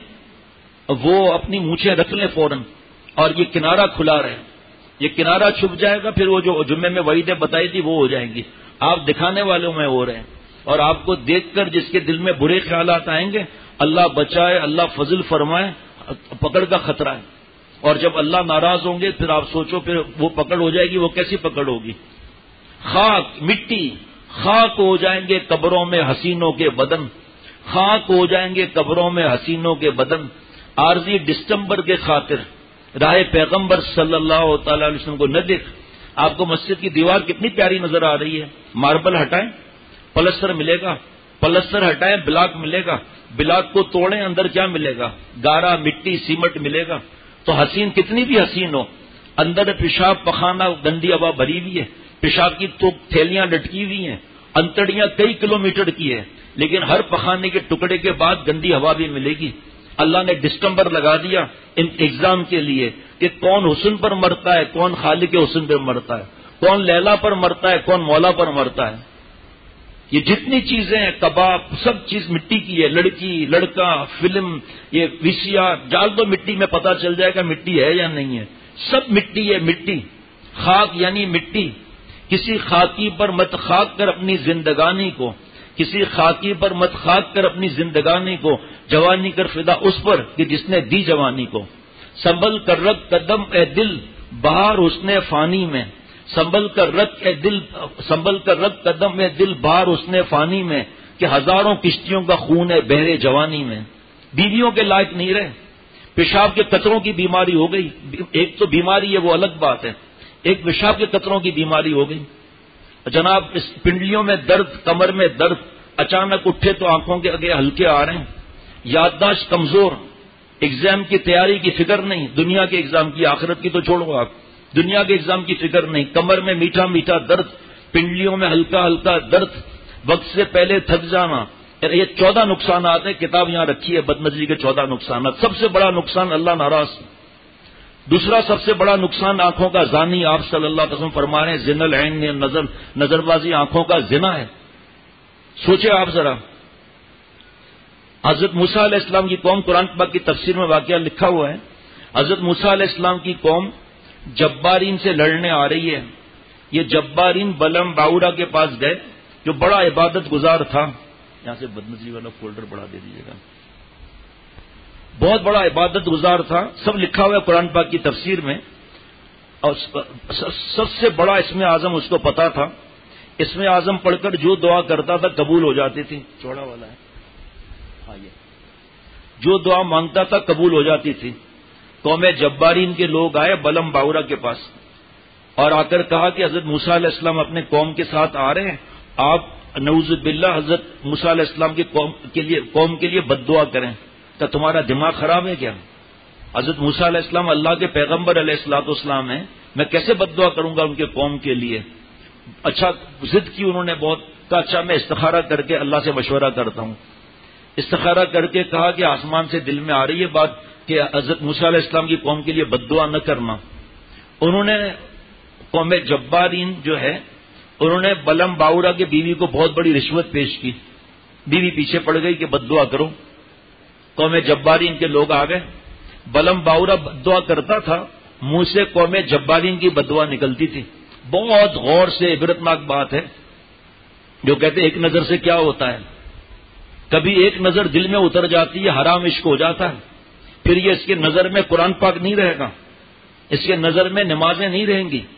وہ اپنی مونچھیں رکھ لیں فوراً، اور یہ کنارہ کھلا رہے. یہ کنارہ چھپ جائے گا، پھر وہ جو جمعے میں وعیدیں بتائی تھی وہ ہو جائیں گی. آپ دکھانے والوں میں ہو رہے ہیں، اور آپ کو دیکھ کر جس کے دل میں برے خیالات آئیں گے، اللہ بچائے، اللہ فضل فرمائے، پکڑ کا خطرہ ہے. اور جب اللہ ناراض ہوں گے پھر آپ سوچو، پھر وہ پکڑ ہو جائے گی، وہ کیسی پکڑ ہوگی؟ خاک، مٹی، خاک ہو جائیں گے قبروں میں حسینوں کے بدن، خاک ہو جائیں گے قبروں میں حسینوں کے بدن. عارضی دسمبر کے خاطر راہ پیغمبر صلی اللہ تعالی علیہ وسلم کو نہ دیکھ. آپ کو مسجد کی دیوار کتنی پیاری نظر آ رہی ہے. ماربل ہٹائیں پلستر ملے گا، پلستر ہٹائیں بلاک ملے گا، بلاک کو توڑیں اندر کیا ملے گا؟ گارا، مٹی، سیمٹ ملے گا. تو حسین کتنی بھی حسین ہو، اندر پیشاب پخانہ گندی ہوا بھری ہوئی ہے، پیشاب کی تو تھیلیاں لٹکی ہوئی ہیں، انتڑیاں کئی کلومیٹر کی ہے، لیکن ہر پخانے کے ٹکڑے کے بعد گندی ہوا بھی ملے گی. اللہ نے ڈسٹمبر لگا دیا ایگزام کے لیے کہ کون حسن پر مرتا ہے، کون خالق حسن پر مرتا ہے، کون لیلا پر مرتا ہے، کون مولا پر مرتا ہے. یہ جتنی چیزیں ہیں، کباب، سب چیز مٹی کی ہے. لڑکی، لڑکا، فلم، یہ ویسیا ڈال دو مٹی میں، پتہ چل جائے گا مٹی ہے یا نہیں ہے. سب مٹی ہے، مٹی. خاک یعنی مٹی. کسی خاکی پر مت خاک کر اپنی زندگانی کو، کسی خاکی پر مت خاک کر اپنی زندگانی کو، جوانی کر فدا اس پر کہ جس نے دی جوانی کو. سنبھل کر رکھ قدم اے دل بہار حسن فانی میں، سنبھل کر رکھ قدم اے دل بہار حسن فانی میں، کہ ہزاروں کشتیوں کا خون ہے بحر جوانی میں. بیویوں کے لائق نہیں رہے، پیشاب کے قطروں کی بیماری ہو گئی. ایک تو بیماری ہے وہ الگ بات ہے، ایک پیشاب کے قطروں کی بیماری ہو گئی. جناب اس پنڈلیوں میں درد، کمر میں درد، اچانک اٹھے تو آنکھوں کے آگے ہلکے آ رہے ہیں. یادداشت کمزور، ایگزام کی تیاری کی فکر نہیں، دنیا کے ایگزام کی، آخرت کی تو چھوڑو آپ، دنیا کے ایگزام کی فکر نہیں. کمر میں میٹھا میٹھا درد، پنڈلیوں میں ہلکا ہلکا درد، وقت سے پہلے تھک جانا. یہ 14 نقصانات ہیں. کتاب یہاں رکھی ہے بد نظری کے 14 نقصانات. سب سے بڑا نقصان اللہ ناراض. دوسرا سب سے بڑا نقصان آنکھوں کا زانی. آپ صلی اللہ علیہ وسلم فرما رہے ہیں زنا العین، نظر بازی آنکھوں کا زنا ہے. سوچے آپ ذرا. حضرت موسیٰ علیہ السلام کی قوم، قرآن پاک کی تفسیر میں واقعہ لکھا ہوا ہے، حضرت موسیٰ علیہ السلام کی قوم جبارین سے لڑنے آ رہی ہے. یہ جبارین بلم باؤڈا کے پاس گئے جو بڑا عبادت گزار تھا. یہاں سے بدنظری والا فولڈر بڑھا دے دیجیے گا. بہت بڑا عبادت گزار تھا، سب لکھا ہوا ہے قرآن پاک کی تفسیر میں. اور سب سے بڑا اسم اعظم اس کو پتا تھا. اسم اعظم پڑھ کر جو دعا کرتا تھا قبول ہو جاتی تھی. چوڑا والا ہے، ہاں یہ جو دعا مانگتا تھا قبول ہو جاتی تھی. قوم جبارین کے لوگ آئے بلم باورا کے پاس اور آ کر کہا کہ حضرت موسیٰ علیہ السلام اپنے قوم کے ساتھ آ رہے ہیں، آپ نعوذ باللہ حضرت موسیٰ علیہ السلام کی قوم کے لیے بد دعا کریں. کیا تمہارا دماغ خراب ہے کیا؟ حضرت موسیٰ علیہ السلام اللہ کے پیغمبر علیہ الصلوۃ والسلام ہیں، میں کیسے بد دعا کروں گا ان کے قوم کے لیے؟ اچھا ضد کی انہوں نے بہت. کہا اچھا میں استخارہ کر کے اللہ سے مشورہ کرتا ہوں. استخارہ کر کے کہا کہ آسمان سے دل میں آ رہی ہے بات کہ حضرت موسیٰ علیہ السلام کی قوم کے لیے بد دعا نہ کرنا. انہوں نے قوم جبارین جو ہے انہوں نے بلم باورا کی بیوی کو بہت بڑی رشوت پیش کی. بیوی پیچھے پڑ گئی کہ بد دعا کرو. قوم جبارین کے لوگ آ گئے. بلم باورا بد دعا کرتا تھا، منہ سے قوم جبارین کی بد دعا نکلتی تھی. بہت غور سے عبرتناک بات ہے جو کہتے ایک نظر سے کیا ہوتا ہے. کبھی ایک نظر دل میں اتر جاتی ہے، حرام عشق ہو جاتا ہے، پھر یہ اس کے نظر میں قرآن پاک نہیں رہے گا، اس کے نظر میں نمازیں نہیں رہیں گی.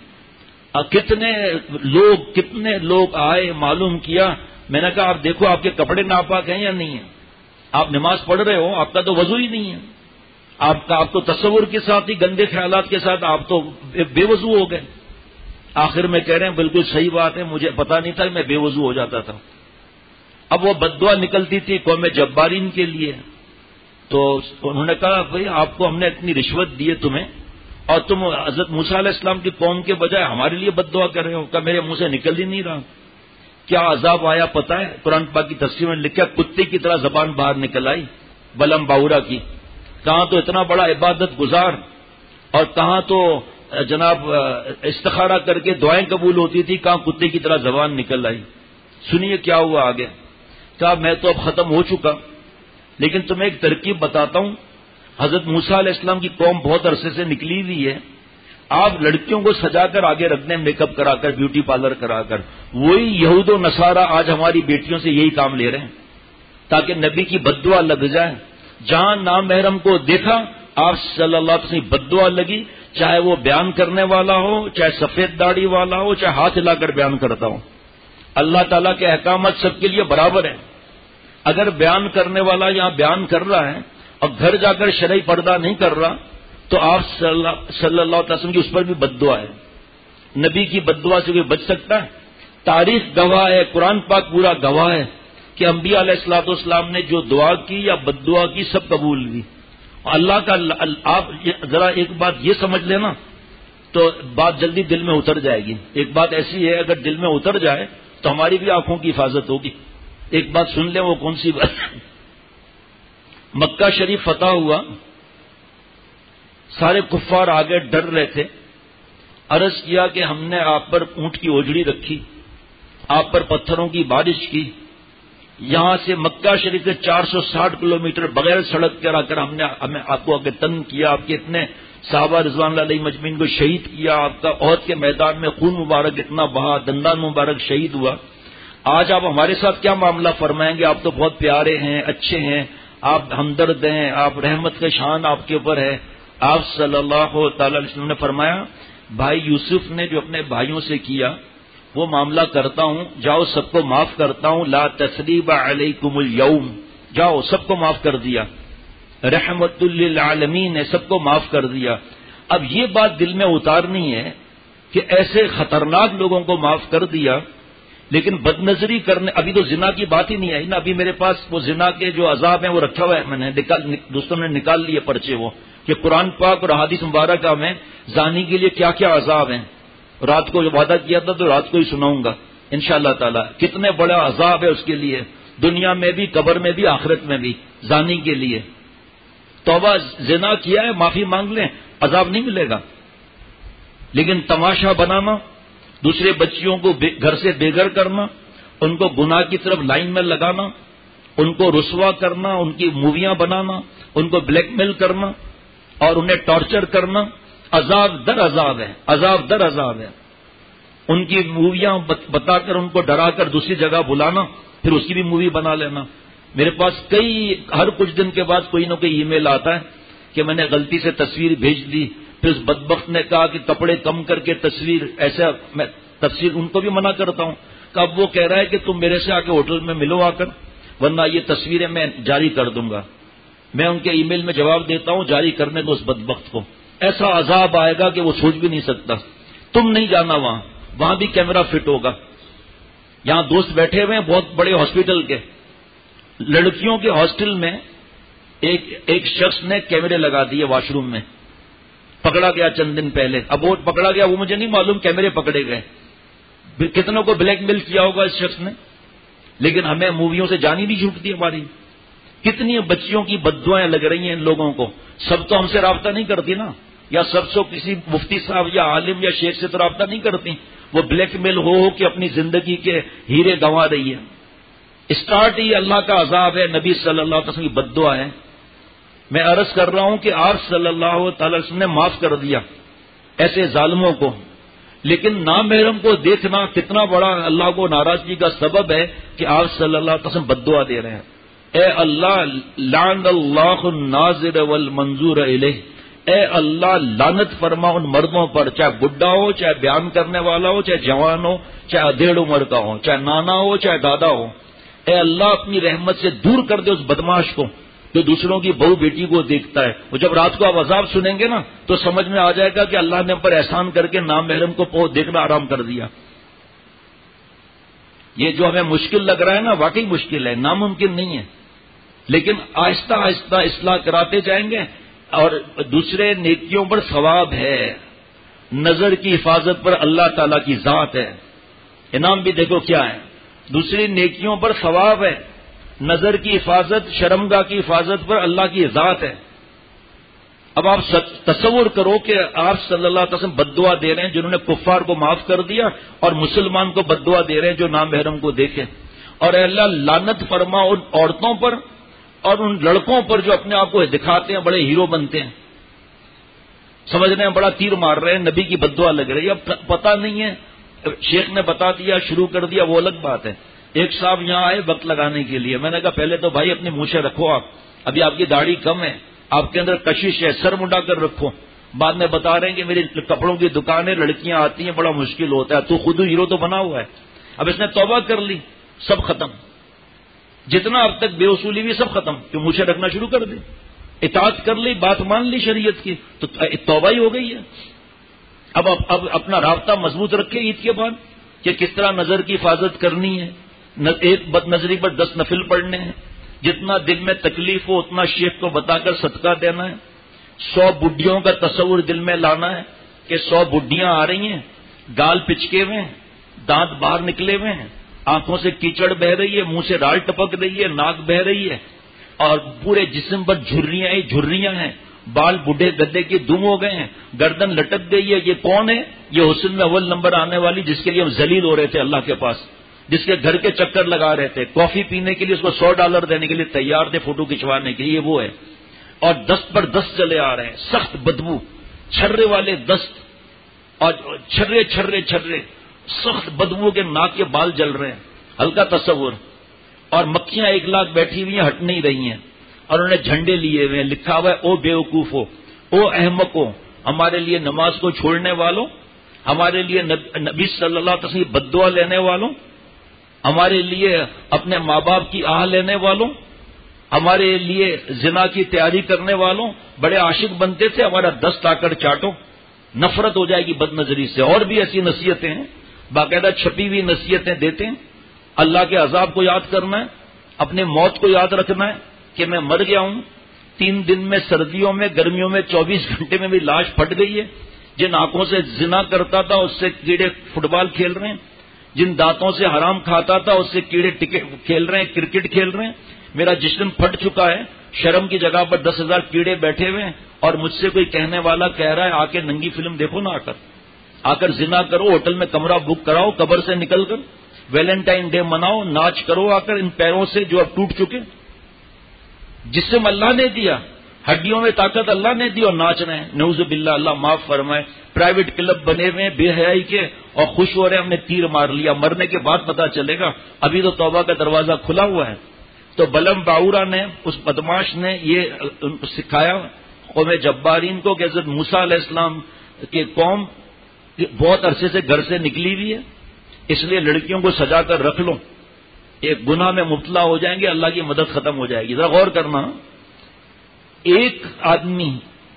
کتنے لوگ آئے، معلوم کیا. میں نے کہا آپ دیکھو آپ کے کپڑے ناپاک ہیں یا نہیں ہیں؟ آپ نماز پڑھ رہے ہو، آپ کا تو وضو ہی نہیں ہے. آپ تو تصور کے ساتھ ہی گندے خیالات کے ساتھ آپ تو بے وضو ہو گئے. آخر میں کہہ رہے ہیں بالکل صحیح بات ہے، مجھے پتا نہیں تھا کہ میں بے وضو ہو جاتا تھا. اب وہ بد دعا نکلتی تھی قوم جبارین کے لیے. تو انہوں نے کہا بھائی آپ کو ہم نے اتنی رشوت دی ہے تمہیں، اور تم حضرت موسیٰ علیہ السلام کی قوم کے بجائے ہمارے لیے بد دعا کر رہے ہو؟ کہ میرے منہ سے نکل ہی نہیں رہا. کیا عذاب آیا پتہ ہے؟ قرآن پاک کی تفسیر میں لکھا کتے کی طرح زبان باہر نکل آئی بلم باورا کی. کہاں تو اتنا بڑا عبادت گزار اور کہاں تو جناب استخارہ کر کے دعائیں قبول ہوتی تھی، کہاں کتے کی طرح زبان نکل آئی. سنیے کیا ہوا آگے. کہا میں تو اب ختم ہو چکا، لیکن تمہیں ایک ترکیب بتاتا ہوں. حضرت موسیٰ علیہ السلام کی قوم بہت عرصے سے نکلی ہوئی ہے. آپ لڑکیوں کو سجا کر آگے رکھ دیں، میک اپ کرا کر، بیوٹی پارلر کرا کر. وہی یہود و نصارہ آج ہماری بیٹیوں سے یہی کام لے رہے ہیں تاکہ نبی کی بد دعا لگ جائے. جہاں نامحرم کو دیکھا آپ صلی اللہ علیہ وسلم بد دعا لگی، چاہے وہ بیان کرنے والا ہو، چاہے سفید داڑھی والا ہو، چاہے ہاتھ ہلا کر بیان کرتا ہو. اللہ تعالیٰ کے احکامات سب کے لیے برابر ہیں. اگر بیان کرنے والا یہاں بیان کر رہا ہے اور گھر جا کر شرعی پردہ نہیں کر رہا تو آپ صلی اللہ علیہ وسلم کی اس پر بھی بد دعا ہے. نبی کی بد دعا سے کوئی بچ سکتا ہے؟ تاریخ گواہ ہے، قرآن پاک پورا گواہ ہے کہ انبیاء علیہ الصلوۃ والسلام نے جو دعا کی یا بد دعا کی سب قبول ہوئی. اللہ کا آپ ذرا ایک بات یہ سمجھ لینا تو بات جلدی دل میں اتر جائے گی. ایک بات ایسی ہے اگر دل میں اتر جائے تو ہماری بھی آنکھوں کی حفاظت ہوگی. ایک بات سن لیں، وہ کون سی بات؟ مکہ شریف فتح ہوا، سارے کفار آگے ڈر رہے تھے. عرض کیا کہ ہم نے آپ پر اونٹ کی اوجڑی رکھی، آپ پر پتھروں کی بارش کی. یہاں سے مکہ شریف سے 460 کلومیٹر بغیر سڑک کے آ کر ہمیں آپ کو آگے تنگ کیا. آپ کے اتنے صحابہ رضوان اللہ علیہ مجمعین کو شہید کیا. آپ کا عہد کے میدان میں خون مبارک اتنا بہا، دندان مبارک شہید ہوا. آج آپ ہمارے ساتھ کیا معاملہ فرمائیں گے؟ آپ تو بہت پیارے ہیں، اچھے ہیں، آپ ہمدرد ہیں، آپ رحمت کا شان آپ کے اوپر ہے. آپ صلی اللہ تعالی علیہ وسلم نے فرمایا بھائی یوسف نے جو اپنے بھائیوں سے کیا وہ معاملہ کرتا ہوں، جاؤ سب کو معاف کرتا ہوں. لا تثریب علیکم اليوم، جاؤ سب کو معاف کر دیا. رحمت للعالمین نے سب کو معاف کر دیا. اب یہ بات دل میں اتارنی ہے کہ ایسے خطرناک لوگوں کو معاف کر دیا، لیکن بد نظری کرنے، ابھی تو زنا کی بات ہی نہیں آئی نا. ابھی میرے پاس وہ زنا کے جو عذاب ہیں وہ رکھا ہوا ہے، میں نے دوستوں نے نکال لیے پرچے وہ کہ قرآن پاک اور احادیث مبارکہ میں زانی کے لیے کیا کیا عذاب ہیں. رات کو جو وعدہ کیا تھا تو رات کو ہی سناؤں گا انشاءاللہ تعالی. کتنے بڑا عذاب ہے اس کے لیے، دنیا میں بھی، قبر میں بھی، آخرت میں بھی. زانی کے لیے توبہ، زنا کیا ہے معافی مانگ لیں، عذاب نہیں ملے گا. لیکن تماشا بنانا، دوسرے بچیوں کو گھر سے بے گھر کرنا، ان کو گناہ کی طرف لائن میں لگانا، ان کو رسوا کرنا، ان کی موویاں بنانا، ان کو بلیک میل کرنا اور انہیں ٹارچر کرنا، عذاب در عذاب ہے، عذاب در عذاب ہے. ان کی موویاں بتا کر ان کو ڈرا کر دوسری جگہ بلانا، پھر اس کی بھی مووی بنا لینا. میرے پاس ہر کچھ دن کے بعد کوئی نہ کوئی ای میل آتا ہے کہ میں نے غلطی سے تصویر بھیج دی، پھر اس بدبخت نے کہا کہ کپڑے کم کر کے تصویر، ایسا میں تفسیر ان کو بھی منع کرتا ہوں کہ اب وہ کہہ رہا ہے کہ تم میرے سے آ کے ہوٹل میں ملو آ کر، ورنہ یہ تصویریں میں جاری کر دوں گا. میں ان کے ای میل میں جواب دیتا ہوں جاری کرنے کو اس بدبخت کو. ایسا عذاب آئے گا کہ وہ سوچ بھی نہیں سکتا. تم نہیں جانا وہاں بھی کیمرہ فٹ ہوگا. یہاں دوست بیٹھے ہوئے ہیں بہت بڑے ہاسپٹل کے، لڑکیوں کے ہاسٹل میں ایک شخص نے کیمرے لگا دیے واش روم میں، پکڑا گیا چند دن پہلے. اب وہ پکڑا گیا وہ مجھے نہیں معلوم، کیمرے پکڑے گئے. کتنوں کو بلیک میل کیا ہوگا اس شخص نے، لیکن ہمیں موویوں سے جانی نہیں چھوٹتی ہماری. کتنی بچیوں کی بددعائیں لگ رہی ہیں ان لوگوں کو. سب تو ہم سے رابطہ نہیں کرتی نا، یا سب سے کسی مفتی صاحب یا عالم یا شیخ سے تو رابطہ نہیں کرتی. وہ بلیک میل ہو کہ اپنی زندگی کے ہیرے گنوا رہی ہے. اسٹارٹ ہی اللہ کا عذاب ہے، نبی صلی اللہ علیہ وسلم کی بد دعا ہے. میں عرض کر رہا ہوں کہ آپ صلی اللہ تعالی وسلم نے معاف کر دیا ایسے ظالموں کو، لیکن نامحرم کو دیکھنا کتنا بڑا اللہ کو ناراضگی کا سبب ہے کہ آپ صلی اللہ علیہ وسلم بد دعا دے رہے ہیں. اے اللہ لعن اللہ الناظر والمنظور الیہ، اے اللہ لعنت فرما ان مردوں پر، چاہے بڈھا ہو، چاہے بیان کرنے والا ہو، چاہے جوان ہو، چاہے ادھیڑ عمر کا ہو، چاہے نانا ہو، چاہے دادا ہو. اے اللہ اپنی رحمت سے دور کر دے اس بدماش کو جو دوسروں کی بہو بیٹی کو دیکھتا ہے. وہ جب رات کو آپ عذاب سنیں گے نا تو سمجھ میں آ جائے گا کہ اللہ نے ہم پر احسان کر کے نامحرم کو دیکھنا آرام کر دیا. یہ جو ہمیں مشکل لگ رہا ہے نا واقعی مشکل ہے، ناممکن نہیں ہے، لیکن آہستہ آہستہ اصلاح کراتے جائیں گے. اور دوسرے نیکیوں پر ثواب ہے، نظر کی حفاظت پر اللہ تعالیٰ کی ذات ہے، انعام بھی دیکھو کیا ہے، دوسری نیکیوں پر ثواب ہے، نظر کی حفاظت، شرمگاہ کی حفاظت پر اللہ کی ذات ہے۔ اب آپ تصور کرو کہ آپ صلی اللہ علیہ وسلم بد دعا دے رہے ہیں جنہوں نے کفار کو معاف کر دیا، اور مسلمان کو بد دعا دے رہے ہیں جو نامحرم کو دیکھے، اور اے اللہ لعنت فرما ان عورتوں پر اور ان لڑکوں پر جو اپنے آپ کو دکھاتے ہیں بڑے ہیرو بنتے ہیں، سمجھ رہے ہیں بڑا تیر مار رہے ہیں، نبی کی بد دعا لگ رہی ہے۔ اب پتہ نہیں ہے، شیخ نے بتا دیا، شروع کر دیا، وہ الگ بات ہے۔ ایک صاحب یہاں آئے وقت لگانے کے لیے، میں نے کہا پہلے تو بھائی اپنی مونچھیں رکھو، آپ ابھی آپ کی داڑھی کم ہے، آپ کے اندر کشش ہے، سر منڈا کر رکھو۔ بعد میں بتا رہے ہیں کہ میری کپڑوں کی دکان ہے، لڑکیاں آتی ہیں، بڑا مشکل ہوتا ہے، تو خود ہیرو تو بنا ہوا ہے۔ اب اس نے توبہ کر لی، سب ختم، جتنا اب تک بے اصولی بھی سب ختم، کہ مونچھیں رکھنا شروع کر دے، اطاعت کر لی، بات مان لی شریعت کی، تو توبہ ہی ہو گئی ہے۔ اب اپنا رابطہ مضبوط رکھے عید کے بعد کہ کس طرح نظر کی حفاظت کرنی ہے، ایک بد نظری پر 10 نفل پڑھنے ہیں، جتنا دل میں تکلیف ہو اتنا شیخ کو بتا کر صدقہ دینا ہے، 100 بڈھیوں کا تصور دل میں لانا ہے کہ 100 بڈھیاں آ رہی ہیں، گال پچکے ہوئے ہیں، دانت باہر نکلے ہوئے ہیں، آنکھوں سے کیچڑ بہ رہی ہے، منہ سے رال ٹپک رہی ہے، ناک بہ رہی ہے، اور پورے جسم پر جھریاں ہی جھریاں ہیں، بال بوڑھے گدے کے دم ہو گئے ہیں، گردن لٹک گئی ہے۔ یہ کون ہے؟ یہ حسن میں اول نمبر آنے والی جس کے لیے ہم ذلیل ہو رہے تھے اللہ کے پاس، جس کے گھر کے چکر لگا رہے تھے، کافی پینے کے لیے اس کو $100 دینے کے لیے تیار تھے، فوٹو کھنچوانے کے لیے، یہ وہ ہے۔ اور دست پر دست چلے آ رہے ہیں، سخت بدبو، چھرے والے دست، اور چھرے چھرے چھرے سخت بدبو کے، ناک کے بال جل رہے ہیں، ہلکا تصور۔ اور مکھیاں 1 لاکھ بیٹھی ہوئی ہیں، ہٹ نہیں رہی ہیں، اور انہوں نے جھنڈے لیے ہوئے ہیں، لکھا ہوا ہے او بیوقوفو، او احمقو، ہمارے لیے نماز کو چھوڑنے والوں، ہمارے لیے نبی صلی اللہ علیہ وسلم کی بد دعا لینے والوں، ہمارے لیے اپنے ماں باپ کی آہ لینے والوں، ہمارے لیے زنا کی تیاری کرنے والوں، بڑے عاشق بنتے تھے، ہمارا دست آ کر چاٹو، نفرت ہو جائے گی بد نظری سے۔ اور بھی ایسی نصیحتیں ہیں، باقاعدہ چھپی ہوئی نصیحتیں دیتے ہیں۔ اللہ کے عذاب کو یاد کرنا ہے، اپنے موت کو یاد رکھنا ہے کہ میں مر گیا ہوں۔ 3 دن میں سردیوں میں گرمیوں میں 24 گھنٹے میں بھی لاش پھٹ گئی ہے۔ جن آنکھوں سے زنا کرتا تھا اس سے کیڑے فٹ بال کھیل رہے ہیں، جن دانتوں سے حرام کھاتا تھا اس سے کیڑے کھیل رہے ہیں، کرکٹ کھیل رہے ہیں۔ میرا جسم پھٹ چکا ہے، شرم کی جگہ پر 10,000 کیڑے بیٹھے ہوئے ہیں، اور مجھ سے کوئی کہنے والا کہہ رہا ہے آ کے ننگی فلم دیکھو نا، آ کر زنا کرو، ہوٹل میں کمرہ بک کراؤ قبر سے نکل کر، ویلنٹائن ڈے مناؤ، ناچ کرو آ کر ان پیروں سے جو اب ٹوٹ چکے۔ جسم اللہ نے دیا، ہڈیوں میں طاقت اللہ نے دی، اور ناچ رہے ہیں، نعوذ باللہ، اللہ معاف فرمائے۔ پرائیویٹ کلب بنے ہوئے ہیں بے حیائی کے، اور خوش ہو رہے ہیں ہم نے تیر مار لیا، مرنے کے بعد پتہ چلے گا، ابھی تو توبہ کا دروازہ کھلا ہوا ہے۔ تو بلم باورا نے، اس بدماش نے یہ سکھایا قوم جبارین کو کہ حضرت موسیٰ علیہ السلام کی قوم بہت عرصے سے گھر سے نکلی ہوئی ہے، اس لیے لڑکیوں کو سجا کر رکھ لو، ایک گناہ میں مبتلا ہو جائیں گے، اللہ کی مدد ختم ہو جائے گی۔ ذرا غور کرنا، ایک آدمی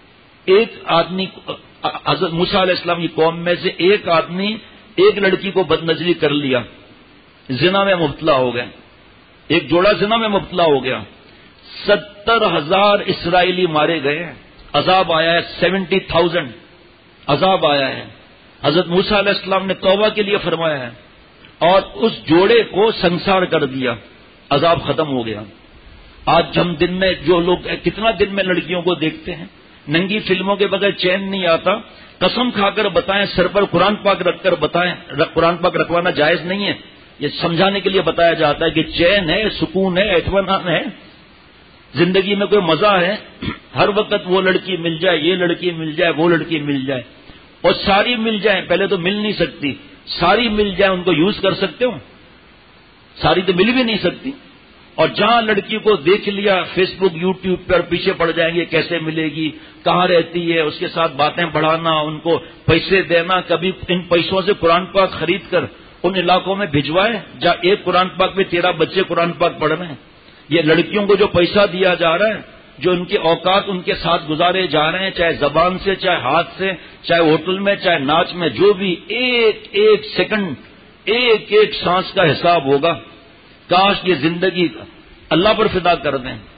حضرت موسیٰ علیہ السلام کی قوم میں سے ایک آدمی ایک لڑکی کو بد نظری کر لیا، زنا میں مبتلا ہو گئے، ایک جوڑا زنا میں مبتلا ہو گیا، 70,000 اسرائیلی مارے گئے، عذاب آیا ہے، 70,000 عذاب آیا ہے۔ حضرت موسیٰ علیہ السلام نے توبہ کے لیے فرمایا ہے، اور اس جوڑے کو سنسار کر دیا، عذاب ختم ہو گیا۔ آج ہم دن میں جو لوگ کتنا دن میں لڑکیوں کو دیکھتے ہیں، ننگی فلموں کے بغیر چین نہیں آتا، قسم کھا کر بتائیں، سر پر قرآن پاک رکھ کر بتائیں، قرآن پاک رکھوانا جائز نہیں ہے، یہ سمجھانے کے لیے بتایا جاتا ہے کہ چین ہے، سکون ہے، اطمینان ہے، زندگی میں کوئی مزہ ہے، ہر وقت وہ لڑکی مل جائے، یہ لڑکی مل جائے، وہ لڑکی مل جائے، اور ساری مل جائیں، پہلے تو مل نہیں سکتی، ساری مل جائیں، ان کو یوز کر سکتے ہو؟ ساری تو مل بھی نہیں سکتی۔ اور جہاں لڑکی کو دیکھ لیا فیس بک یوٹیوب پر پیچھے پڑ جائیں گے، کیسے ملے گی، کہاں رہتی ہے، اس کے ساتھ باتیں بڑھانا، ان کو پیسے دینا، کبھی ان پیسوں سے قرآن پاک خرید کر ان علاقوں میں بھجوائے جہاں ایک قرآن پاک میں 13 بچے قرآن پاک پڑھ رہے ہیں۔ یہ لڑکیوں کو جو پیسہ دیا جا رہا ہے، جو ان کے اوقات ان کے ساتھ گزارے جا رہے ہیں، چاہے زبان سے، چاہے ہاتھ سے، چاہے ہوٹل میں، چاہے ناچ میں، جو بھی ایک ایک سیکنڈ، ایک ایک سانس کا حساب ہوگا۔ کاش یہ زندگی اللہ پر فدا کر دیں،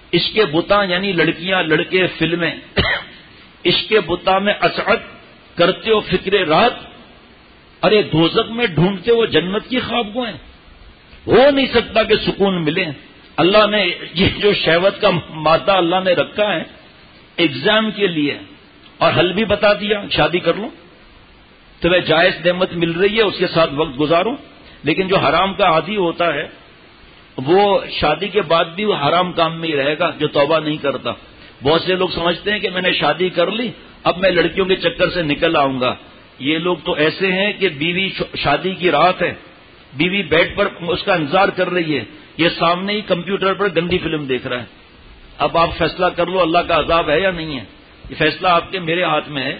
عشق بتا یعنی لڑکیاں لڑکے فلمیں، عشق بتا میں اسعد کرتے ہو فکر رات، ارے دوزخ میں ڈھونڈتے ہو جنت کی خواب گوئیں، ہو نہیں سکتا کہ سکون ملے۔ اللہ نے یہ جو شہوت کا مادہ اللہ نے رکھا ہے ایگزام کے لیے، اور حل بھی بتا دیا، شادی کر لو، تمہیں جائز نعمت مل رہی ہے اس کے ساتھ وقت گزارو۔ لیکن جو حرام کا عادی ہوتا ہے وہ شادی کے بعد بھی وہ حرام کام میں ہی رہے گا، جو توبہ نہیں کرتا۔ بہت سے لوگ سمجھتے ہیں کہ میں نے شادی کر لی، اب میں لڑکیوں کے چکر سے نکل آؤں گا۔ یہ لوگ تو ایسے ہیں کہ بیوی شادی کی رات ہے، بیوی بیڈ پر اس کا انتظار کر رہی ہے، یہ سامنے ہی کمپیوٹر پر گندی فلم دیکھ رہا ہے۔ اب آپ فیصلہ کر لو اللہ کا عذاب ہے یا نہیں ہے، یہ فیصلہ آپ کے میرے ہاتھ میں ہے۔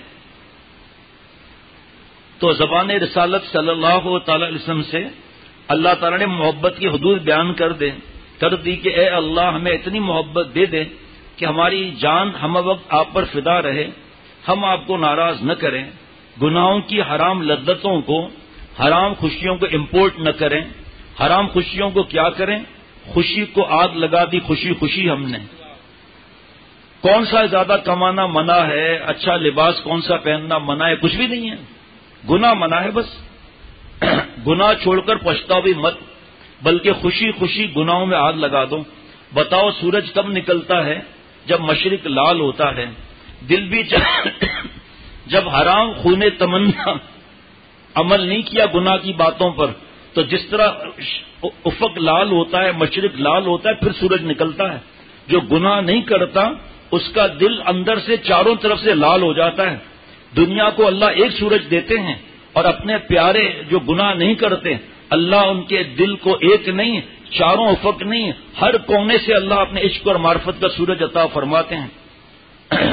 تو زبان رسالت صلی اللہ تعالی علیہ وسلم سے اللہ تعالیٰ نے محبت کی حدود بیان کر دی کہ اے اللہ ہمیں اتنی محبت دے دے کہ ہماری جان ہم وقت آپ پر فدا رہے، ہم آپ کو ناراض نہ کریں، گناہوں کی حرام لذتوں کو، حرام خوشیوں کو امپورٹ نہ کریں۔ حرام خوشیوں کو کیا کریں؟ خوشی کو آگ لگا دی، خوشی خوشی ہم نے۔ کون سا زیادہ کمانا منع ہے، اچھا لباس کون سا پہننا منع ہے؟ کچھ بھی نہیں ہے، گناہ منع ہے بس۔ گناہ چھوڑ کر پچھتاؤ بھی مت، بلکہ خوشی خوشی گناہوں میں آگ لگا دو۔ بتاؤ سورج کب نکلتا ہے؟ جب مشرق لال ہوتا ہے۔ دل بھی جب حرام خون تمنا عمل نہیں کیا گناہ کی باتوں پر، تو جس طرح افق لال ہوتا ہے، مشرق لال ہوتا ہے، پھر سورج نکلتا ہے۔ جو گناہ نہیں کرتا اس کا دل اندر سے چاروں طرف سے لال ہو جاتا ہے۔ دنیا کو اللہ ایک سورج دیتے ہیں، اور اپنے پیارے جو گناہ نہیں کرتے اللہ ان کے دل کو ایک نہیں، چاروں افق نہیں، ہر کونے سے اللہ اپنے عشق اور معرفت کا سورج عطا فرماتے ہیں۔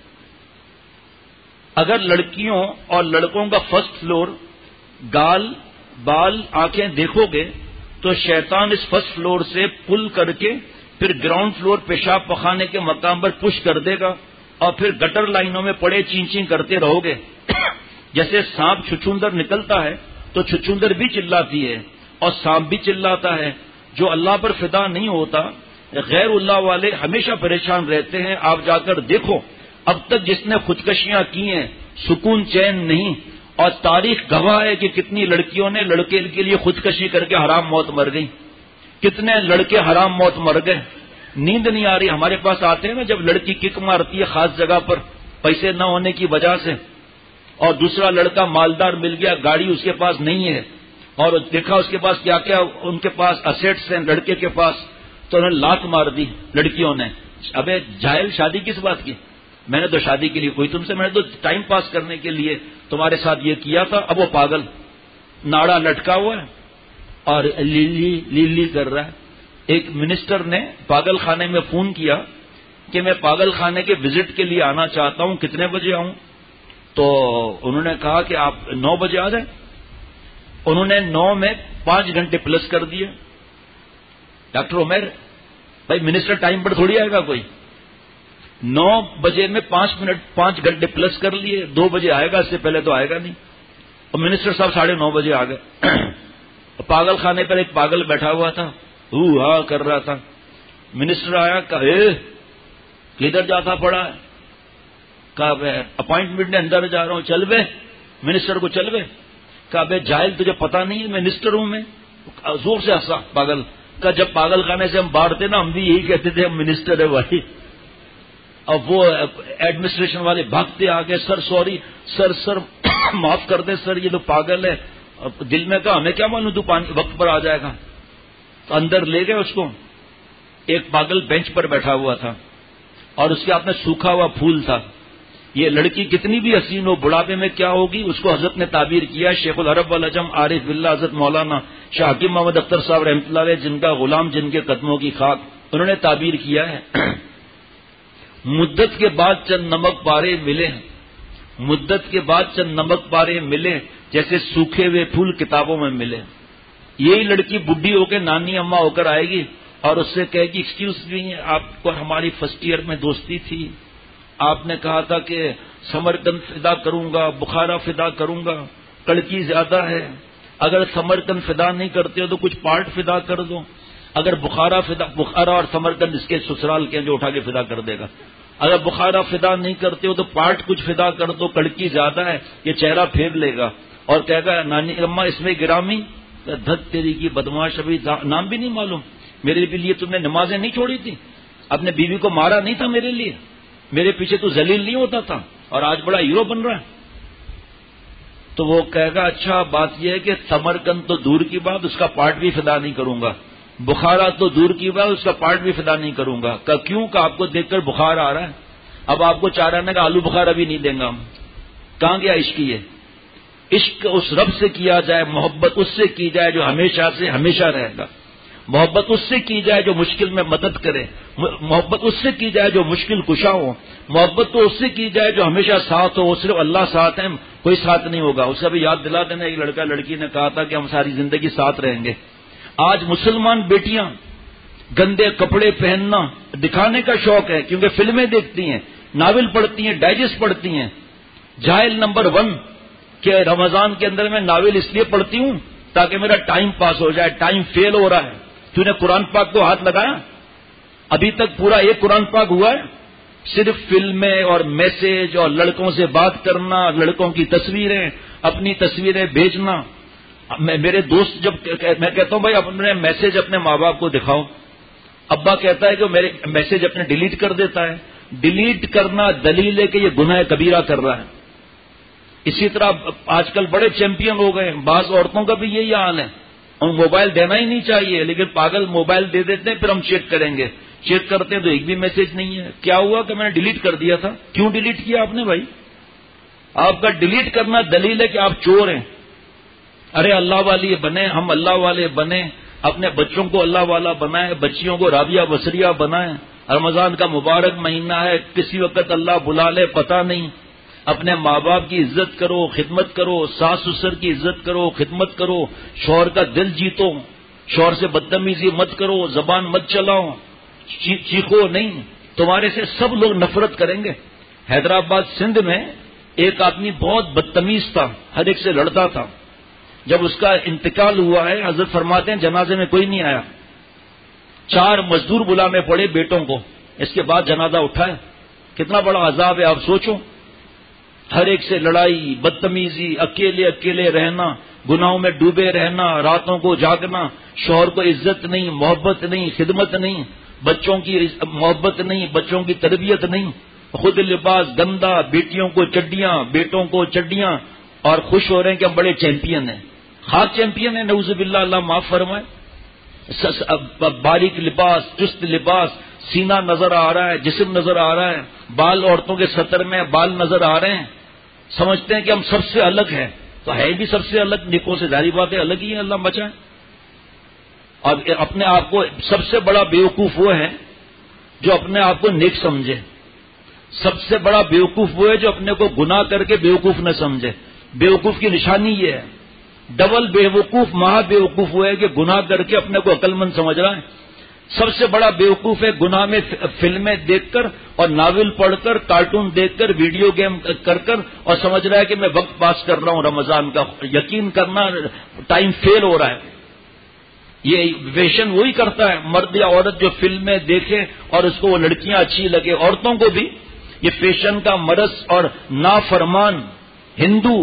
اگر لڑکیوں اور لڑکوں کا فرسٹ فلور گال بال آنکھیں دیکھو گے تو شیطان اس فرسٹ فلور سے پل کر کے پھر گراؤنڈ فلور پیشاب پخانے کے مقام پر پش کر دے گا، اور پھر گٹر لائنوں میں پڑے چین چین کرتے رہو گے۔ جیسے سانپ چھچھندر نکلتا ہے تو چھچھندر بھی چلاتی ہے اور سانپ بھی چلاتا ہے۔ جو اللہ پر فدا نہیں ہوتا، غیر اللہ والے ہمیشہ پریشان رہتے ہیں۔ آپ جا کر دیکھو اب تک جس نے خودکشیاں کی ہیں سکون چین نہیں، اور تاریخ گواہ ہے کہ کتنی لڑکیوں نے لڑکے کے لیے خودکشی کر کے حرام موت مر گئی، کتنے لڑکے حرام موت مر گئے۔ نیند نہیں آ رہی، ہمارے پاس آتے ہیں نا جب لڑکی کک مارتی ہے خاص جگہ پر پیسے نہ ہونے کی وجہ سے، اور دوسرا لڑکا مالدار مل گیا، گاڑی اس کے پاس نہیں ہے، اور دیکھا اس کے پاس کیا کیا ان کے پاس اسیٹس ہیں لڑکے کے پاس، تو انہوں نے لات مار دی لڑکیوں نے۔ ابے جاہل، شادی کس بات کی؟ میں نے تو شادی کے لیے کوئی تم سے، میں نے تو ٹائم پاس کرنے کے لیے تمہارے ساتھ یہ کیا تھا۔ اب وہ پاگل ناڑا لٹکا ہوا ہے اور لیلی کر رہا ہے۔ ایک منسٹر نے پاگل خانے میں فون کیا کہ میں پاگل خانے کے وزٹ کے لیے آنا چاہتا ہوں، کتنے بجے آؤں؟ تو انہوں نے کہا کہ آپ 9 بجے آ جائیں۔ انہوں نے 9 میں 5 گھنٹے پلس کر دیے۔ ڈاکٹر عمیر بھائی منسٹر ٹائم پر تھوڑی آئے گا کوئی، 9 بجے میں 5 گھنٹے پلس کر لیے، 2 بجے آئے گا، اس سے پہلے تو آئے گا نہیں۔ اور منسٹر صاحب 9:30 بجے آ گئے۔ پاگل خانے پر ایک پاگل بیٹھا ہوا تھا، ہاں کر رہا تھا۔ منسٹر آیا، کہا کدھر جاتا پڑا ہے؟ کہا میں اپوائنٹمنٹ نے اندر جا رہا ہوں، چل بے۔ منسٹر کو چل بے۔ کہا بے جاہل تجھے پتا نہیں ہے منسٹر ہوں میں؟ زور سے ہنسا پاگل۔ کہا جب پاگل خانے سے ہم باہر تھے نا ہم بھی یہی کہتے تھے ہم منسٹر ہے بھائی۔ اب وہ ایڈمنسٹریشن والے بھاگتے آگے، سر سوری، سر معاف کر دیں سر، یہ تو پاگل ہے۔ دل میں کہا ہمیں کیا معلوم تو وقت پر آ جائے گا۔ تو اندر لے گئے اس کو۔ ایک پاگل بینچ پر بیٹھا ہوا تھا اور اس کے ہاتھ میں سوکھا ہوا پھول تھا۔ یہ لڑکی کتنی بھی حسین ہو بڑھاپے میں کیا ہوگی، اس کو حضرت نے تعبیر کیا۔ شیخ العرب والعجم عارف باللہ حضرت مولانا شاہ حکیم محمد اختر صاحب رحمۃ اللہ علیہ، جن کا غلام جن کے قدموں کی خاک، انہوں نے تعبیر کیا ہے مدت کے بعد چند نمک پارے ملے، مدت کے بعد چند نمک پارے ملے، جیسے سوکھے ہوئے پھول کتابوں میں ملے۔ یہی لڑکی بڈھی ہو کے نانی اماں ہو کر آئے گی اور اس سے کہے گی ایکسکیوز می، آپ کو ہماری فرسٹ ایئر میں دوستی تھی، آپ نے کہا تھا کہ سمرقند فدا کروں گا، بخارا فدا کروں گا، کڑکی زیادہ ہے، اگر سمرقند فدا نہیں کرتے ہو تو کچھ پارٹ فدا کر دو۔ اگر بخارا اور سمرقند اس کے سسرال کے جو اٹھا کے فدا کر دے گا. اگر بخارا فدا نہیں کرتے ہو تو پارٹ کچھ فدا کر دو, کڑکی زیادہ ہے, یہ چہرہ پھیر لے گا اور کہے گا نانی اماں اس میں گرامی, دھت تیری کی بدماش, ابھی نام بھی نہیں معلوم, میرے لیے تم نے نمازیں نہیں چھوڑی تھی, اپنے بیوی کو مارا نہیں تھا میرے لیے, میرے پیچھے تو ذلیل نہیں ہوتا تھا, اور آج بڑا ہیرو بن رہا ہے. تو وہ کہے گا اچھا بات یہ ہے کہ سمرقند تو دور کی بات, اس کا پارٹ بھی فدا نہیں کروں گا, بخارا تو دور کی بات, اس کا پارٹ بھی فدا نہیں کروں گا. کیوں کہ آپ کو دیکھ کر بخار آ رہا ہے, اب آپ کو چاہ رہا ہے کہ آلو بخارا بھی نہیں دیں گا ہم. کہاں گیا عشق؟ یہ عشق اس رب سے کیا جائے, محبت اس سے کی جائے جو ہمیشہ سے ہمیشہ رہے گا, محبت اس سے کی جائے جو مشکل میں مدد کرے, محبت اس سے کی جائے جو مشکل کشا ہو, محبت تو اس سے کی جائے جو ہمیشہ ساتھ ہو. صرف اللہ ساتھ ہے, کوئی ساتھ نہیں ہوگا. اسے بھی یاد دلا دینا, ایک لڑکا لڑکی نے کہا تھا کہ ہم ساری زندگی ساتھ رہیں گے. آج مسلمان بیٹیاں گندے کپڑے پہننا دکھانے کا شوق ہے, کیونکہ فلمیں دیکھتی ہیں, ناول پڑھتی ہیں, ڈائجسٹ پڑھتی ہیں. جاہل نمبر 1 کہ رمضان کے اندر میں ناول اس لیے پڑھتی ہوں تاکہ میرا ٹائم پاس ہو جائے, ٹائم فیل ہو رہا ہے. تو نے قرآن پاک کو ہاتھ لگایا؟ ابھی تک پورا ایک قرآن پاک ہوا ہے. صرف فلمیں اور میسج اور لڑکوں سے بات کرنا, لڑکوں کی تصویریں, اپنی تصویریں بھیجنا. میرے دوست جب میں کہتا ہوں بھائی اپنے میسج اپنے ماں باپ کو دکھاؤ, ابا کہتا ہے کہ میرے میسج اپنے ڈیلیٹ کر دیتا ہے. ڈیلیٹ کرنا دلیل ہے کہ یہ گناہ کبیرہ کر رہا ہے. اسی طرح آج کل بڑے چیمپئن ہو گئے, بعض عورتوں کا بھی یہی حال ہے, ہم موبائل دینا ہی نہیں چاہیے, لیکن پاگل موبائل دے دیتے ہیں, پھر ہم چیک کریں گے, چیک کرتے ہیں تو ایک بھی میسج نہیں ہے. کیا ہوا کہ میں نے ڈیلیٹ کر دیا تھا. کیوں ڈیلیٹ کیا آپ نے بھائی؟ آپ کا ڈیلیٹ کرنا دلیل ہے کہ آپ چور ہیں. ارے اللہ والی بنے, ہم اللہ والے بنے, اپنے بچوں کو اللہ والا بنائیں, بچیوں کو رابعہ بصریہ بنائیں. رمضان کا مبارک مہینہ ہے, کسی وقت اللہ بلا لے پتہ نہیں. اپنے ماں باپ کی عزت کرو, خدمت کرو, ساس سسر کی عزت کرو, خدمت کرو, شوہر کا دل جیتو, شوہر سے بدتمیزی مت کرو, زبان مت چلاؤ, چیخو نہیں, تمہارے سے سب لوگ نفرت کریں گے. حیدرآباد سندھ میں ایک آدمی بہت بدتمیز تھا, ہر ایک سے لڑتا تھا. جب اس کا انتقال ہوا ہے, حضرت فرماتے ہیں جنازے میں کوئی نہیں آیا, 4 مزدور بلانے پڑے بیٹوں کو, اس کے بعد جنازہ اٹھا ہے. کتنا بڑا عذاب ہے آپ سوچو. ہر ایک سے لڑائی, بدتمیزی, اکیلے اکیلے رہنا, گناہوں میں ڈوبے رہنا, راتوں کو جاگنا, شوہر کو عزت نہیں, محبت نہیں, خدمت نہیں, بچوں کی محبت نہیں, بچوں کی تربیت نہیں, خود لباس گندا, بیٹیوں کو چڈیاں, بیٹوں کو چڈیاں, اور خوش ہو رہے ہیں کہ ہم بڑے چیمپئن ہیں. خاص چیمپئن ہیں نعوذ باللہ, اللہ معاف فرمائے. باریک لباس, چست لباس, سینہ نظر آ رہا ہے, جسم نظر آ رہا ہے, بال عورتوں کے سطر میں بال نظر آ رہے ہیں. سمجھتے ہیں کہ ہم سب سے الگ ہیں, تو ہے بھی سب سے الگ, نیکوں سے ظاہری بات ہے الگ ہی ہے, اللہ بچائے. اور اپنے آپ کو سب سے بڑا بیوقوف وہ ہے جو اپنے آپ کو نیک سمجھے. سب سے بڑا بیوقوف وہ ہے جو اپنے کو گناہ کر کے بیوقوف نہ سمجھے. بیوقوف کی نشانی یہ ہے. ڈبل بیوقوف, مہا بیوقوف وہ ہے کہ گناہ کر کے اپنے کو عقل مند سمجھ رہا ہے. سب سے بڑا بیوقوف ہے گناہ میں فلمیں دیکھ کر اور ناول پڑھ کر, کارٹون دیکھ کر, ویڈیو گیم کر کر, اور سمجھ رہا ہے کہ میں وقت پاس کر رہا ہوں رمضان کا. یقین کرنا ٹائم فیل ہو رہا ہے. یہ فیشن وہی کرتا ہے, مرد یا عورت جو فلمیں دیکھے اور اس کو وہ لڑکیاں اچھی لگے. عورتوں کو بھی یہ فیشن کا مرض, اور نافرمان ہندو,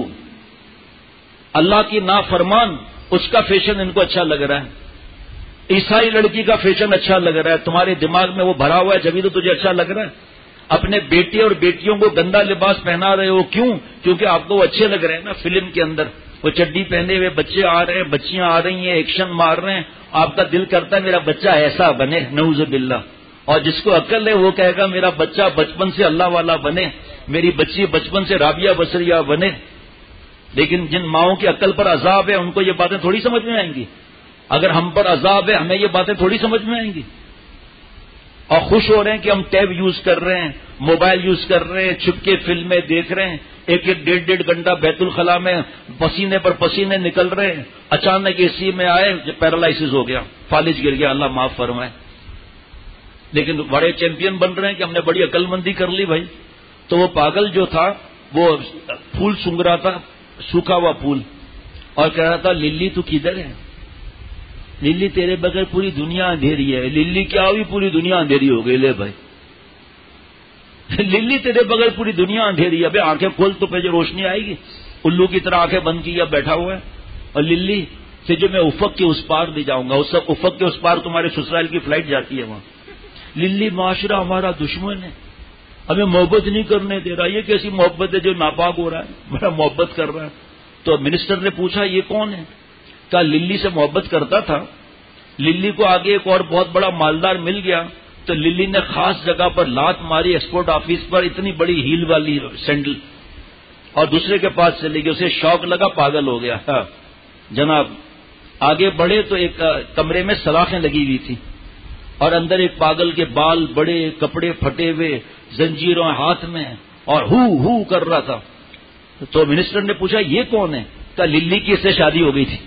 اللہ کی نافرمان, اس کا فیشن ان کو اچھا لگ رہا ہے. عیسائی لڑکی کا فیشن اچھا لگ رہا ہے. تمہارے دماغ میں وہ بھرا ہوا ہے, جبھی تو تجھے اچھا لگ رہا ہے. اپنے بیٹے اور بیٹیوں کو گندا لباس پہنا رہے ہو, کیوں؟ کیونکہ آپ کو وہ اچھے لگ رہے ہیں نا. فلم کے اندر وہ چڈی پہنے ہوئے بچے آ رہے ہیں, بچیاں آ رہی ہیں, ایکشن مار رہے ہیں, آپ کا دل کرتا ہے میرا بچہ ایسا بنے, نعوذ باللہ. اور جس کو عقل ہے وہ کہے گا میرا بچہ بچپن سے اللہ والا بنے, میری بچی بچپن سے رابعہ بصریہ بنے. لیکن جن ماؤں کی عقل پر عذاب ہے ان کو یہ باتیں تھوڑی سمجھ میں آئیں گی. اگر ہم پر عذاب ہے ہمیں یہ باتیں تھوڑی سمجھ میں آئیں گی. اور خوش ہو رہے ہیں کہ ہم ٹیب یوز کر رہے ہیں, موبائل یوز کر رہے ہیں, چھپ کے فلمیں دیکھ رہے ہیں, 1-1 گھنٹہ بیت الخلاء میں پسینے پر پسینے نکل رہے ہیں. اچانک اسی میں آئے, پیرالائسس ہو گیا, فالج گر گیا, اللہ معاف فرمائے. لیکن بڑے چیمپئن بن رہے ہیں کہ ہم نے بڑی عقل مندی کر لی بھائی. تو وہ پاگل جو تھا وہ پھول سونگ رہا تھا, سوکھا ہوا پھول, اور کہہ رہا تھا للی تو کدھر ہے, للی تیرے بغیر پوری دنیا اندھیری ہے. للی کیا ہوئی؟ پوری دنیا اندھیری ہو گئی. لے بھائی للی تیرے بغیر پوری دنیا اندھیری ہے. ابھی آنکھیں کھول تو پہ جو روشنی آئے گی. الو کی طرح آنکھیں بند کی اب بیٹھا ہوا ہے. اور للی سے جو میں افق کے اس پار بھی جاؤں گا، اس افق کے اس پار تمہارے سسرال کی فلائٹ جاتی ہے وہاں. للی معاشرہ ہمارا دشمن ہے، ہمیں محبت نہیں کرنے دے رہا. یہ کیسی محبت ہے جو ناپاک ہو رہا ہے؟ بڑا محبت کر رہا ہے. تو منسٹر نے پوچھا یہ کون ہے؟ کہا للی سے محبت کرتا تھا. للی کو آگے ایک اور بہت بڑا مالدار مل گیا تو للی نے خاص جگہ پر لات ماری ایکسپورٹ آفس پر، اتنی بڑی ہیل والی سینڈل، اور دوسرے کے پاس چلے گئے. اسے شوق لگا، پاگل ہو گیا. جناب آگے بڑھے تو ایک کمرے میں سلاخیں لگی ہوئی تھی اور اندر ایک پاگل کے بال بڑے، کپڑے پھٹے ہوئے، زنجیروں ہاتھ میں، اور ہو کر رہا تھا. تو منسٹر نے پوچھا یہ کون ہے؟ کہا للی کی اس سے شادی ہو گئی تھی،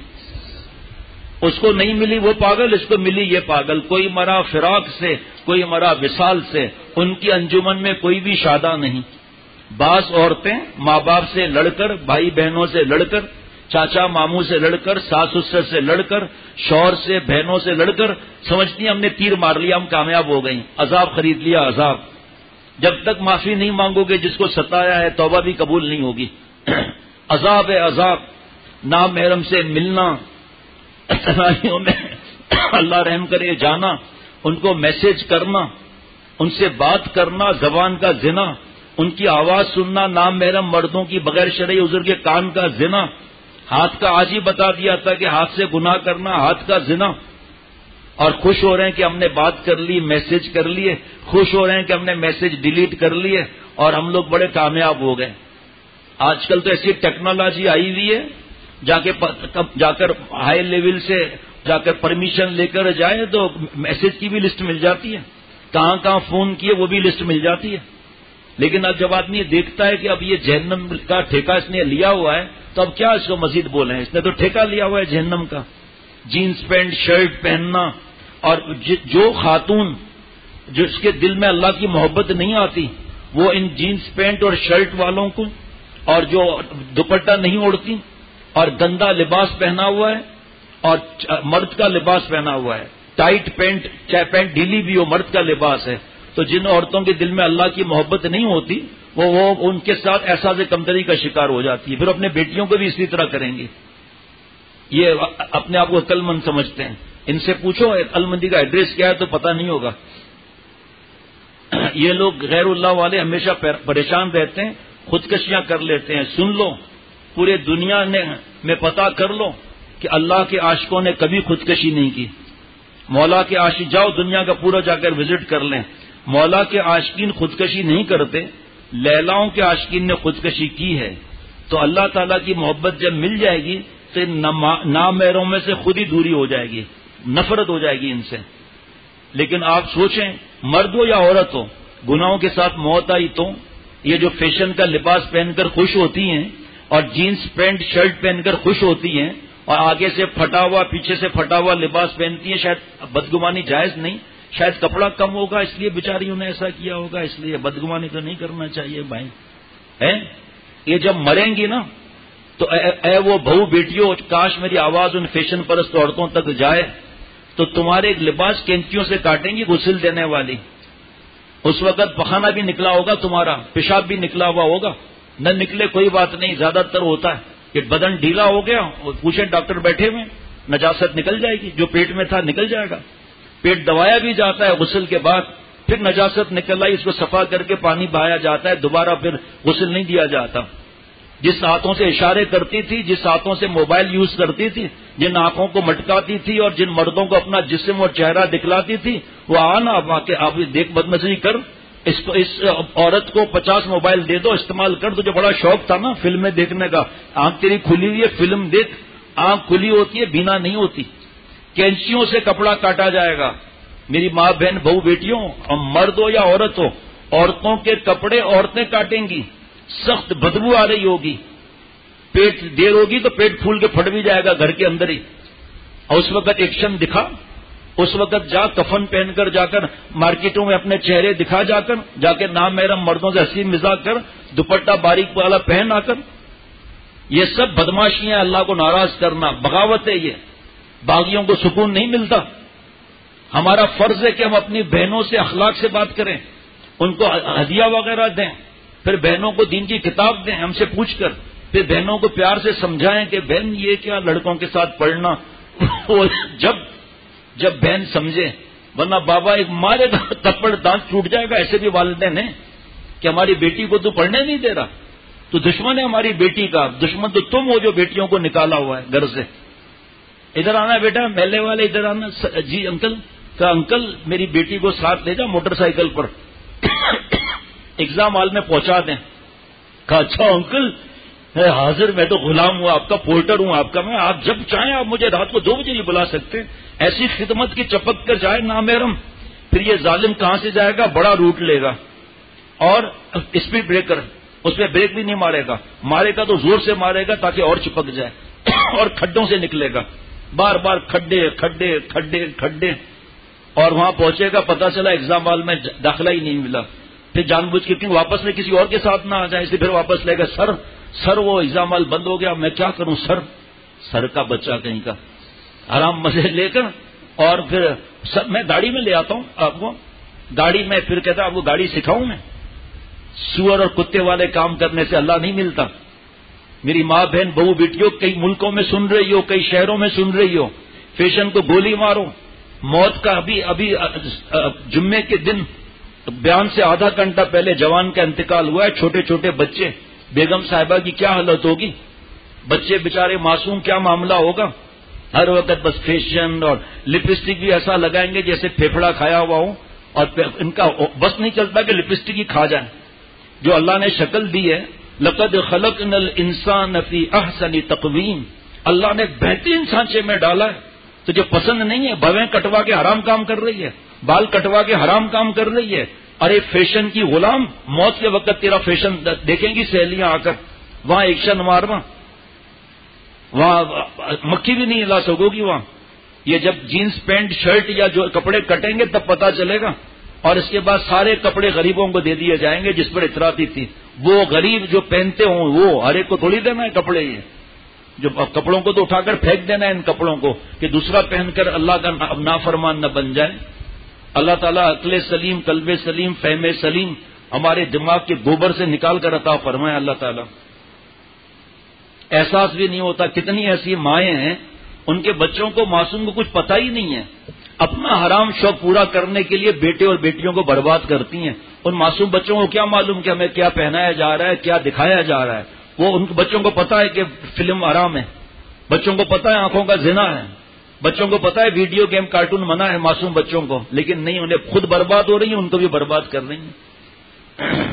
اس کو نہیں ملی وہ پاگل، اس کو ملی یہ پاگل. کوئی مرا فراق سے، کوئی مرا وصال سے. ان کی انجمن میں کوئی بھی شادہ نہیں. بعض عورتیں ماں باپ سے لڑ کر، بھائی بہنوں سے لڑ کر، چاچا ماموں سے لڑ کر، ساس سسر سے لڑ کر، شوہر سے، بہنوں سے لڑ کر سمجھتی ہیں ہم نے تیر مار لیا، ہم کامیاب ہو گئیں. عذاب خرید لیا، عذاب. جب تک معافی نہیں مانگو گے جس کو ستایا ہے توبہ بھی قبول نہیں ہوگی. عذاب ہے عذاب. نام محرم سے ملنا، تنہائیوں میں اللہ رحم کرے جانا، ان کو میسج کرنا، ان سے بات کرنا، زبان کا زنا، ان کی آواز سننا، نام محرم مردوں کی بغیر شرعی عذر کے کان کا زنا. ہاتھ کا آج ہی بتا دیا تھا کہ ہاتھ سے گناہ کرنا ہاتھ کا زنا. اور خوش ہو رہے ہیں کہ ہم نے بات کر لی، میسج کر لیے، خوش ہو رہے ہیں کہ ہم نے میسج ڈیلیٹ کر لیے اور ہم لوگ بڑے کامیاب ہو گئے. آج کل تو ایسی ٹیکنالوجی آئی ہوئی ہے، جا کر ہائی لیول سے جا کر پرمیشن لے کر جائے تو میسج کی بھی لسٹ مل جاتی ہے، کہاں کہاں فون کیے وہ بھی لسٹ مل جاتی ہے. لیکن اب جب آدمی دیکھتا ہے کہ اب یہ جہنم کا ٹھیکہ اس نے لیا ہوا ہے تو اب کیا اس کو مزید بولیں؟ اس نے تو ٹھیکہ لیا ہوا ہے جہنم کا. جینس پینٹ شرٹ پہننا، اور جو خاتون جس کے دل میں اللہ کی محبت نہیں آتی وہ ان جینس پینٹ اور شرٹ والوں کو، اور جو دوپٹہ نہیں اوڑھتی اور گندا لباس پہنا ہوا ہے اور مرد کا لباس پہنا ہوا ہے، ٹائٹ پینٹ، چاہے پینٹ ڈھیلی بھی ہو، مرد کا لباس ہے. تو جن عورتوں کے دل میں اللہ کی محبت نہیں ہوتی وہ ان کے ساتھ احساس کمتری کا شکار ہو جاتی ہے. پھر اپنے بیٹیوں کو بھی اسی طرح کریں گے. یہ اپنے آپ کو عقل مند سمجھتے ہیں. ان سے پوچھو عقل مندی کا ایڈریس کیا ہے تو پتہ نہیں ہوگا. یہ لوگ غیر اللہ والے ہمیشہ پریشان رہتے ہیں، خودکشیاں کر لیتے ہیں. سن لو، پورے دنیا میں پتہ کر لو کہ اللہ کے عاشقوں نے کبھی خودکشی نہیں کی. مولا کے عاشق جاؤ دنیا کا پورا جا کر وزٹ کر لیں، مولا کے عاشقین خودکشی نہیں کرتے. لیلاؤں کے عاشقین نے خودکشی کی ہے. تو اللہ تعالیٰ کی محبت جب مل جائے گی تو نامحرموں میں سے خود ہی دوری ہو جائے گی، نفرت ہو جائے گی ان سے. لیکن آپ سوچیں، مرد ہو یا عورت ہو، گناہوں کے ساتھ موت آئی تو یہ جو فیشن کا لباس پہن کر خوش ہوتی ہیں اور جینس پینٹ شرٹ پہن کر خوش ہوتی ہیں اور آگے سے پھٹا ہوا پیچھے سے پھٹا ہوا لباس پہنتی ہیں، شاید بدگمانی جائز نہیں، شاید کپڑا کم ہوگا اس لیے بیچاریوں نے ایسا کیا ہوگا، اس لیے بدگمانی تو نہیں کرنا چاہیے بھائی. یہ جب مریں گی نا تو اے وہ بہو بیٹیوں، کاش میری آواز ان فیشن پرست عورتوں تک جائے تو تمہارے لباس کینچیوں سے کاٹیں گی غسل دینے والی. اس وقت پخانہ بھی نکلا ہوگا تمہارا، پیشاب بھی نکلا ہوا ہوگا. نہ نکلے کوئی بات نہیں، زیادہ تر ہوتا ہے کہ بدن ڈھیلا ہو گیا، پوچھیں ڈاکٹر بیٹھے ہوئے، نجاست نکل جائے گی، جو پیٹ میں تھا نکل جائے گا. پیٹ دبایا بھی جاتا ہے غسل کے بعد، پھر نجاست نکل آئی اس کو صفا کر کے پانی بہایا جاتا ہے، دوبارہ پھر غسل نہیں دیا جاتا. جس ہاتھوں سے اشارے کرتی تھی، جس ہاتھوں سے موبائل یوز کرتی تھی، جن آنکھوں کو مٹکاتی تھی اور جن مردوں کو اپنا جسم اور چہرہ دکھلاتی تھی، وہ آنا آپ دیکھ بدمزی کر، اس عورت کو 50 موبائل دے دو، استعمال کر. تجھے بڑا شوق تھا نا فلمیں دیکھنے کا، آنکھ تیری کھلی ہوئی ہے، فلم دیکھ. آنکھ کھلی ہوتی ہے، بینا نہیں ہوتی. کینچیوں سے کپڑا کاٹا جائے گا. میری ماں بہن بہو بیٹیوں، مرد ہو یا عورت ہو، عورتوں کے کپڑے عورتیں کاٹیں گی، سخت بدبو آ رہی ہوگی، پیٹ دیر ہوگی تو پیٹ پھول کے پھٹ بھی جائے گا گھر کے اندر ہی. اور اس وقت ایکشن دکھا، اس وقت جا کفن پہن کر جا کر مارکیٹوں میں اپنے چہرے دکھا جا کے نام محرم مردوں سے ہنسی مذاق کر، دوپٹہ باریک والا پہن آ کر. یہ سب بدماشیاں، اللہ کو ناراض کرنا، بغاوت ہے. یہ باغیوں کو سکون نہیں ملتا؟ ہمارا فرض ہے کہ ہم اپنی بہنوں سے اخلاق سے بات کریں، ان کو ہدیہ وغیرہ دیں، پھر بہنوں کو دین کی کتاب دیں ہم سے پوچھ کر، پھر بہنوں کو پیار سے سمجھائیں کہ بہن یہ کیا لڑکوں کے ساتھ پڑھنا جب بہن سمجھے، ورنہ بابا ایک مارے گا تھپڑ دانت ٹوٹ جائے گا. ایسے بھی والدین ہیں کہ ہماری بیٹی کو تو پڑھنے نہیں دے رہا، تو دشمن ہے ہماری بیٹی کا، دشمن تو تم ہو جو بیٹیوں کو نکالا ہوا ہے گھر سے. ادھر آنا بیٹا، میلے والے ادھر آنا. جی انکل. کہا انکل میری بیٹی کو ساتھ لے جا موٹر سائیکل پر ایگزام ہال میں پہنچا دیں. کہا اچھا انکل حاضر، میں تو غلام ہوں آپ کا، پورٹر ہوں آپ کا، میں آپ جب چاہیں آپ مجھے رات کو 2 بجے ہی بلا سکتے ہیں. ایسی خدمت کی چپک کر جائے نامحرم، پھر یہ ظالم کہاں سے جائے گا؟ بڑا روٹ لے گا اور اسپیڈ بریکر، اس میں بریک بھی نہیں مارے گا، مارے گا تو زور سے مارے گا تاکہ اور چپک جائے اور کھڈوں سے نکلے گا، بار بار کھڈے کھڈے کھڈے کھڈے، اور وہاں پہنچے گا پتہ چلا ایگزام ہال میں داخلہ ہی نہیں ملا. پھر جان بوجھ کے کیوں واپس میں کسی اور کے ساتھ نہ آ جائے، اسے پھر واپس لے گا. سر وہ ایگزام ہال بند ہو گیا، میں کیا کروں سر کا بچہ کہیں کا، آرام مزے لے کر. اور پھر میں گاڑی میں لے آتا ہوں آپ کو، گاڑی میں پھر کہتا آپ کو گاڑی سکھاؤں میں. سور اور کتے والے کام کرنے سے اللہ نہیں ملتا. میری ماں بہن بہو بیٹیوں کئی ملکوں میں سن رہی ہو، کئی شہروں میں سن رہی ہو، فیشن کو گولی مارو. موت کا ابھی جمعے کے دن بیان سے آدھا گھنٹہ پہلے جوان کا انتقال ہوا ہے. چھوٹے چھوٹے بچے، بیگم صاحبہ کی کیا حالت ہوگی، بچے بےچارے معصوم، کیا معاملہ ہوگا. ہر وقت بس فیشن، اور لپسٹک بھی ایسا لگائیں گے جیسے پھیپھڑا کھایا ہوا ہو، اور ان کا بس نہیں چلتا کہ لپسٹک ہی کھا جائیں. جو اللہ نے شکل دی ہے، لقد خلقنا الانسان فی احسن تقویم، اللہ نے بہترین سانچے میں ڈالا ہے. تجھے پسند نہیں ہے؟ بھویں کٹوا کے حرام کام کر رہی ہے، بال کٹوا کے حرام کام کر رہی ہے. ارے فیشن کی غلام، موت کے وقت تیرا فیشن دیکھیں گی سہیلیاں آ کر، وہاں ایکشن مارنا، وہاں مکھی بھی نہیں ہلا سکو گی وہاں. یہ جب جینس پینٹ شرٹ یا جو کپڑے کٹیں گے تب پتا چلے گا. اور اس کے بعد سارے کپڑے غریبوں کو دے دیے جائیں گے جس پر اتراتی تھی. وہ غریب جو پہنتے ہوں وہ ہر ایک کو تھوڑی دینا ہے کپڑے، یہ جو کپڑوں کو تو اٹھا کر پھینک دینا ہے ان کپڑوں کو کہ دوسرا پہن کر اللہ کا نافرمان نہ بن جائے. اللہ تعالیٰ عقل سلیم، قلب سلیم، فہم سلیم ہمارے دماغ کے گوبر سے نکال کر عطا فرمائے. اللہ تعالیٰ احساس بھی نہیں ہوتا. کتنی ایسی مائیں ہیں ان کے بچوں کو، معصوم کو کچھ پتہ ہی نہیں ہے، اپنا حرام شوق پورا کرنے کے لیے بیٹے اور بیٹیوں کو برباد کرتی ہیں. ان معصوم بچوں کو کیا معلوم کہ ہمیں کیا پہنایا جا رہا ہے، کیا دکھایا جا رہا ہے. وہ ان بچوں کو پتا ہے کہ فلم حرام ہے، بچوں کو پتا ہے آنکھوں کا زنا ہے، بچوں کو پتا ہے ویڈیو گیم کارٹون منع ہے معصوم بچوں کو، لیکن نہیں، انہیں خود برباد ہو رہی ہیں، ان کو بھی برباد کر رہی ہیں.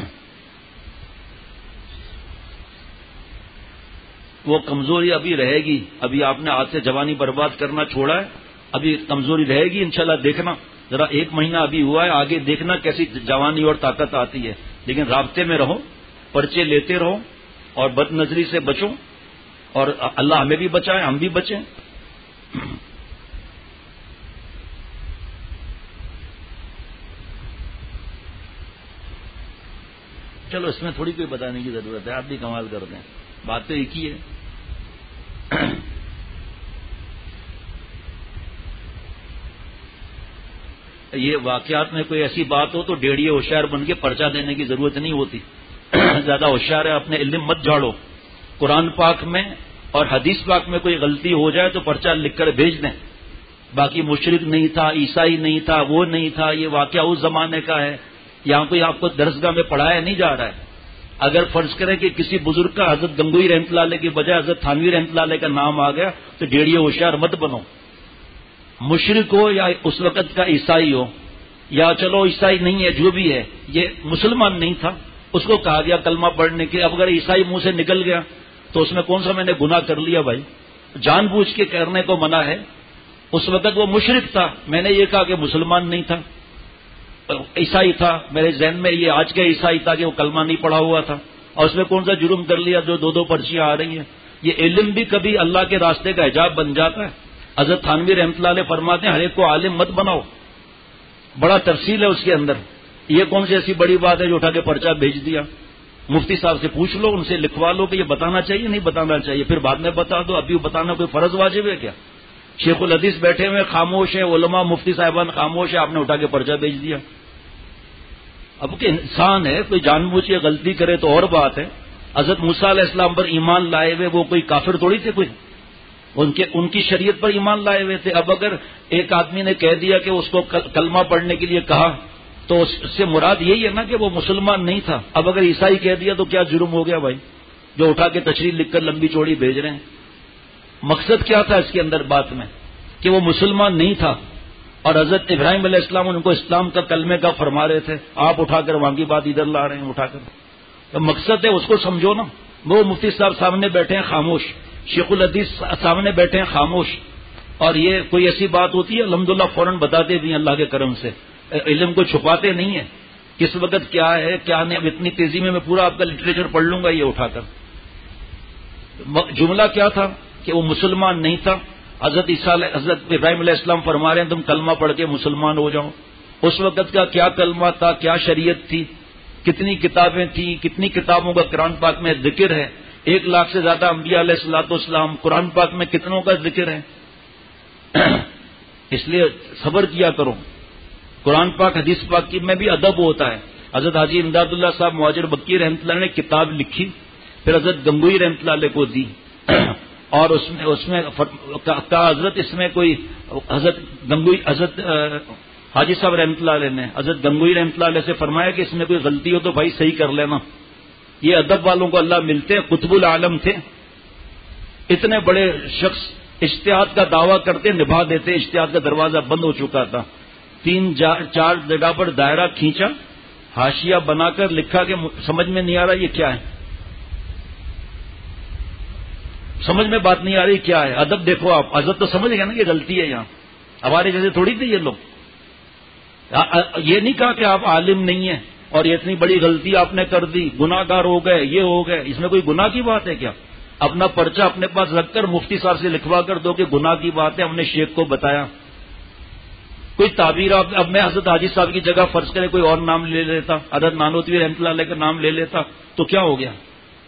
وہ کمزوری ابھی رہے گی. ابھی آپ نے ہاتھ سے جوانی برباد کرنا چھوڑا ہے، ابھی کمزوری رہے گی انشاءاللہ. دیکھنا ذرا 1 مہینہ ابھی ہوا ہے، آگے دیکھنا کیسی جوانی اور طاقت آتی ہے. لیکن رابطے میں رہو، پرچے لیتے رہو، اور بد نظری سے بچو، اور اللہ ہمیں بھی بچائے، ہم بھی بچیں. چلو اس میں تھوڑی کوئی بتانے کی ضرورت ہے، آپ بھی کمال کر دیں، بات تو ایک ہی ہے. یہ واقعات میں کوئی ایسی بات ہو تو ڈیڑھیے ہوشیار بن کے پرچہ دینے کی ضرورت نہیں ہوتی. زیادہ ہوشیار ہے، اپنے علم مت جھاڑو. قرآن پاک میں اور حدیث پاک میں کوئی غلطی ہو جائے تو پرچہ لکھ کر بھیج دیں. باقی مشرک نہیں تھا، عیسائی نہیں تھا، وہ نہیں تھا، یہ واقعہ اس زمانے کا ہے، یہاں کوئی آپ کو درسگاہ میں پڑھایا نہیں جا رہا ہے. اگر فرض کریں کہ کسی بزرگ کا حضرت گنگوئی رحمۃ اللہ علیہ کے بجائے حضرت تھانوی رحمۃ اللہ علیہ کا نام آ گیا تو ڈیڑھیے ہوشیار مت بنو. مشرک ہو یا اس وقت کا عیسائی ہو، یا چلو عیسائی نہیں ہے جو بھی ہے، یہ مسلمان نہیں تھا، اس کو کہا گیا کلمہ پڑھنے کے. اب اگر عیسائی منہ سے نکل گیا تو اس میں کون سا میں نے گناہ کر لیا بھائی؟ جان بوجھ کے کرنے کو منع ہے. اس وقت وہ مشرک تھا، میں نے یہ کہا کہ مسلمان نہیں تھا، عیسائی تھا. میرے ذہن میں یہ آج کا عیسائی تھا کہ وہ کلمہ نہیں پڑھا ہوا تھا، اور اس میں کون سا جرم کر لیا جو 2 پرچیاں آ رہی ہیں. یہ علم بھی کبھی اللہ کے راستے کا حجاب بن جاتا ہے. حضرت تھانوی رحمۃ اللہ علیہ فرماتے ہیں ہر ایک کو عالم مت بناؤ، بڑا تفصیل ہے اس کے اندر. یہ کون سی ایسی بڑی بات ہے جو اٹھا کے پرچہ بھیج دیا؟ مفتی صاحب سے پوچھ لو، ان سے لکھوا لو کہ یہ بتانا چاہیے نہیں بتانا چاہیے، پھر بعد میں بتا دو. ابھی بتانا کوئی فرض واجب ہے کیا؟ شیخ الحدیث بیٹھے ہوئے خاموش ہیں، علماء مفتی صاحبان خاموش ہیں، آپ نے اٹھا کے پرچہ بھیج دیا. اب کہ انسان ہے، کوئی جان بوجھ کے غلطی کرے تو اور بات ہے. حضرت موسیٰ علیہ السلام پر ایمان لائے ہوئے وہ کوئی کافر تھوڑی تھے، کوئی ان کی شریعت پر ایمان لائے ہوئے تھے. اب اگر ایک آدمی نے کہہ دیا کہ اس کو کلمہ پڑھنے کے لیے کہا تو اس سے مراد یہی ہے نا کہ وہ مسلمان نہیں تھا. اب اگر عیسائی کہہ دیا تو کیا جرم ہو گیا بھائی، جو اٹھا کے تشریح لکھ کر لمبی چوڑی بھیج رہے ہیں. مقصد کیا تھا اس کے اندر بات میں کہ وہ مسلمان نہیں تھا، اور حضرت ابراہیم علیہ السلام ان کو اسلام کا کلمے کا فرما رہے تھے، آپ اٹھا کر وہاں کی بات ادھر لا رہے ہیں اٹھا کر. تو مقصد ہے اس کو سمجھو نا. وہ مفتی صاحب سامنے بیٹھے ہیں خاموش، شیخ الحدیث سامنے بیٹھے ہیں خاموش، اور یہ کوئی ایسی بات ہوتی ہے الحمدللہ فوراً بتاتے بھی ہیں اللہ کے کرم سے. علم کو چھپاتے نہیں ہیں، کس وقت کیا ہے کیا نہیں. اب اتنی تیزی میں پورا آپ کا لٹریچر پڑھ لوں گا یہ اٹھا کر. جملہ کیا تھا کہ وہ مسلمان نہیں تھا. حضرت ابراہیم علیہ السلام فرما رہے ہیں تم کلمہ پڑھ کے مسلمان ہو جاؤ. اس وقت کا کیا کلمہ تھا، کیا شریعت تھی، کتنی کتابیں تھیں، کتنی کتابوں کا قرآن پاک میں ذکر ہے. 1,00,000 سے زیادہ انبیاء علیہ الصلوۃ والسلام، قرآن پاک میں کتنوں کا ذکر ہے. اس لیے صبر کیا کرو. قرآن پاک حدیث پاک کی میں بھی ادب ہوتا ہے. حضرت حاجی امداد اللہ صاحب مہاجر بکی رحمۃ اللہ نے کتاب لکھی، پھر حضرت گنگوئی رحمۃ اللہ علیہ کو دی، اور اس میں کہا حضرت اس میں کوئی حضرت حاجی صاحب رحمۃ اللہ علیہ نے حضرت گنگوئی رحمۃ اللہ علیہ سے فرمایا کہ اس میں کوئی غلطی ہو تو بھائی صحیح کر لینا. یہ ادب والوں کو اللہ ملتے ہیں، قطب العالم تھے، اتنے بڑے شخص اجتہاد کا دعویٰ کرتے نبھا دیتے. اجتہاد کا دروازہ بند ہو چکا تھا، 3-4 جگہ پر دائرہ کھینچا، حاشیہ بنا کر لکھا کہ سمجھ میں نہیں آ رہا یہ کیا ہے، سمجھ میں بات نہیں آ رہی کیا ہے. ادب دیکھو آپ، ادب تو سمجھ گیا نا کہ غلطی ہے یہاں. ہمارے جیسے تھوڑی تھے یہ لوگ. یہ نہیں کہا کہ آپ عالم نہیں ہیں اور یہ اتنی بڑی غلطی آپ نے کر دی، گناہ گار ہو گئے، یہ ہو گئے. اس میں کوئی گناہ کی بات ہے کیا؟ اپنا پرچہ اپنے پاس رکھ کر مفتی صاحب سے لکھوا کر دو کہ گناہ کی بات ہے، ہم نے شیخ کو بتایا. کوئی تعبیر اب میں حضرت حاجی صاحب کی جگہ فرض کرے کوئی اور نام لے لیتا، حضرت نانوتوی رحمۃ اللہ علیہ کا نام لے لیتا تو کیا ہو گیا؟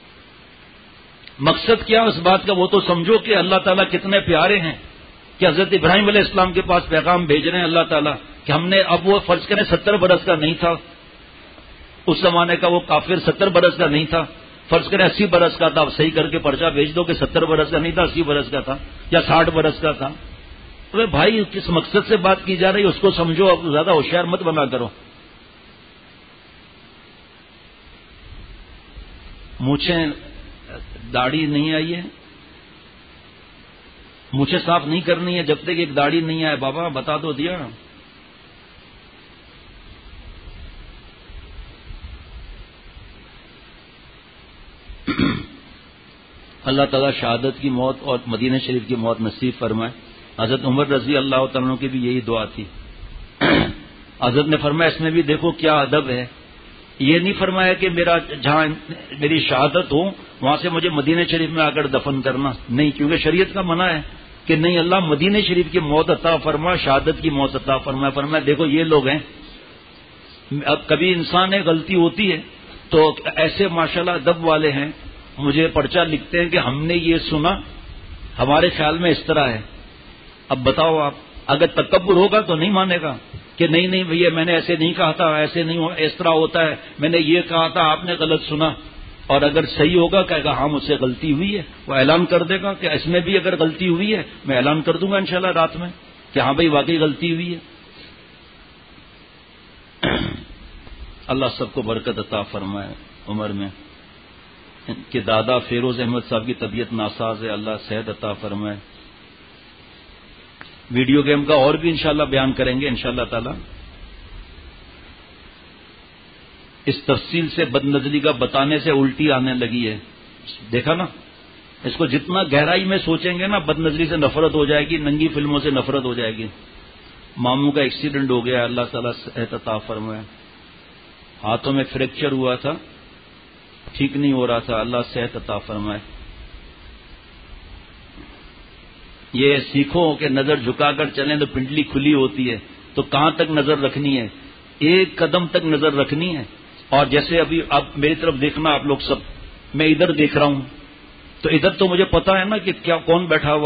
مقصد کیا اس بات کا وہ تو سمجھو کہ اللہ تعالیٰ کتنے پیارے ہیں کہ حضرت ابراہیم علیہ السلام کے پاس پیغام بھیج رہے ہیں اللہ تعالیٰ کہ ہم نے اب وہ فرض کریں 70 برس کا نہیں تھا اس زمانے کا، وہ کافر 70 برس کا نہیں تھا، فرض کریں 80 برس کا تھا. اب صحیح کر کے پرچہ بھیج دو کہ 70 برس کا نہیں تھا، 80 برس کا تھا یا 60 برس کا تھا. تو بھائی کس مقصد سے بات کی جا رہی ہے اس کو سمجھو، اب زیادہ ہوشیار مت بنا کرو. مونچھیں داڑھی نہیں آئی ہے، مونچھیں صاف نہیں کرنی ہے جب تک ایک داڑھی نہیں آئے. بابا بتا دو دیا. اللہ تعالیٰ شہادت کی موت اور مدینہ شریف کی موت نصیب فرمائے. حضرت عمر رضی اللہ تعالیٰ کی بھی یہی دعا تھی. حضرت نے فرمایا اس میں بھی دیکھو کیا ادب ہے. یہ نہیں فرمایا کہ جہاں میری شہادت ہو وہاں سے مجھے مدینہ شریف میں آ کر دفن کرنا، نہیں، کیونکہ شریعت کا منع ہے کہ نہیں اللہ مدینہ شریف کی موت عطا فرما، شہادت کی موت عطا فرما. فرمایا دیکھو یہ لوگ ہیں. اب کبھی انسان ہے غلطی ہوتی ہے تو ایسے ماشاءاللہ ادب والے ہیں، مجھے پرچہ لکھتے ہیں کہ ہم نے یہ سنا، ہمارے خیال میں اس طرح ہے. اب بتاؤ آپ، اگر تکبر ہوگا تو نہیں مانے گا کہ نہیں بھیا میں نے ایسے نہیں کہا تھا، ایسے نہیں اس طرح ہوتا ہے، میں نے یہ کہا تھا آپ نے غلط سنا. اور اگر صحیح ہوگا کہے گا ہاں مجھ سے غلطی ہوئی ہے، وہ اعلان کر دے گا کہ اس میں بھی اگر غلطی ہوئی ہے میں اعلان کر دوں گا انشاءاللہ رات میں کہ ہاں بھائی واقعی غلطی ہوئی ہے. اللہ سب کو برکت عطا فرمائے. عمر میں ان کے دادا فیروز احمد صاحب کی طبیعت ناساز ہے، اللہ صحت عطا فرمائے. ویڈیو گیم کا اور بھی انشاءاللہ بیان کریں گے انشاءاللہ تعالی. اس تفصیل سے بد نظری کا بتانے سے الٹی آنے لگی ہے، دیکھا نا. اس کو جتنا گہرائی میں سوچیں گے نا بد نظری سے نفرت ہو جائے گی، ننگی فلموں سے نفرت ہو جائے گی. ماموں کا ایکسیڈنٹ ہو گیا، اللہ تعالیٰ صحت عطا فرمائے. ہاتھوں میں فریکچر ہوا تھا، ٹھیک نہیں ہو رہا تھا، اللہ صحت عطا فرمائے. یہ سیکھو کہ نظر جھکا کر چلیں تو پنڈلی کھلی ہوتی ہے، تو کہاں تک نظر رکھنی ہے؟ ایک قدم تک نظر رکھنی ہے. اور جیسے ابھی آپ میری طرف دیکھنا، آپ لوگ سب، میں ادھر دیکھ رہا ہوں تو ادھر تو مجھے پتا ہے نا کہ کیا کون بیٹھا ہوا ہے.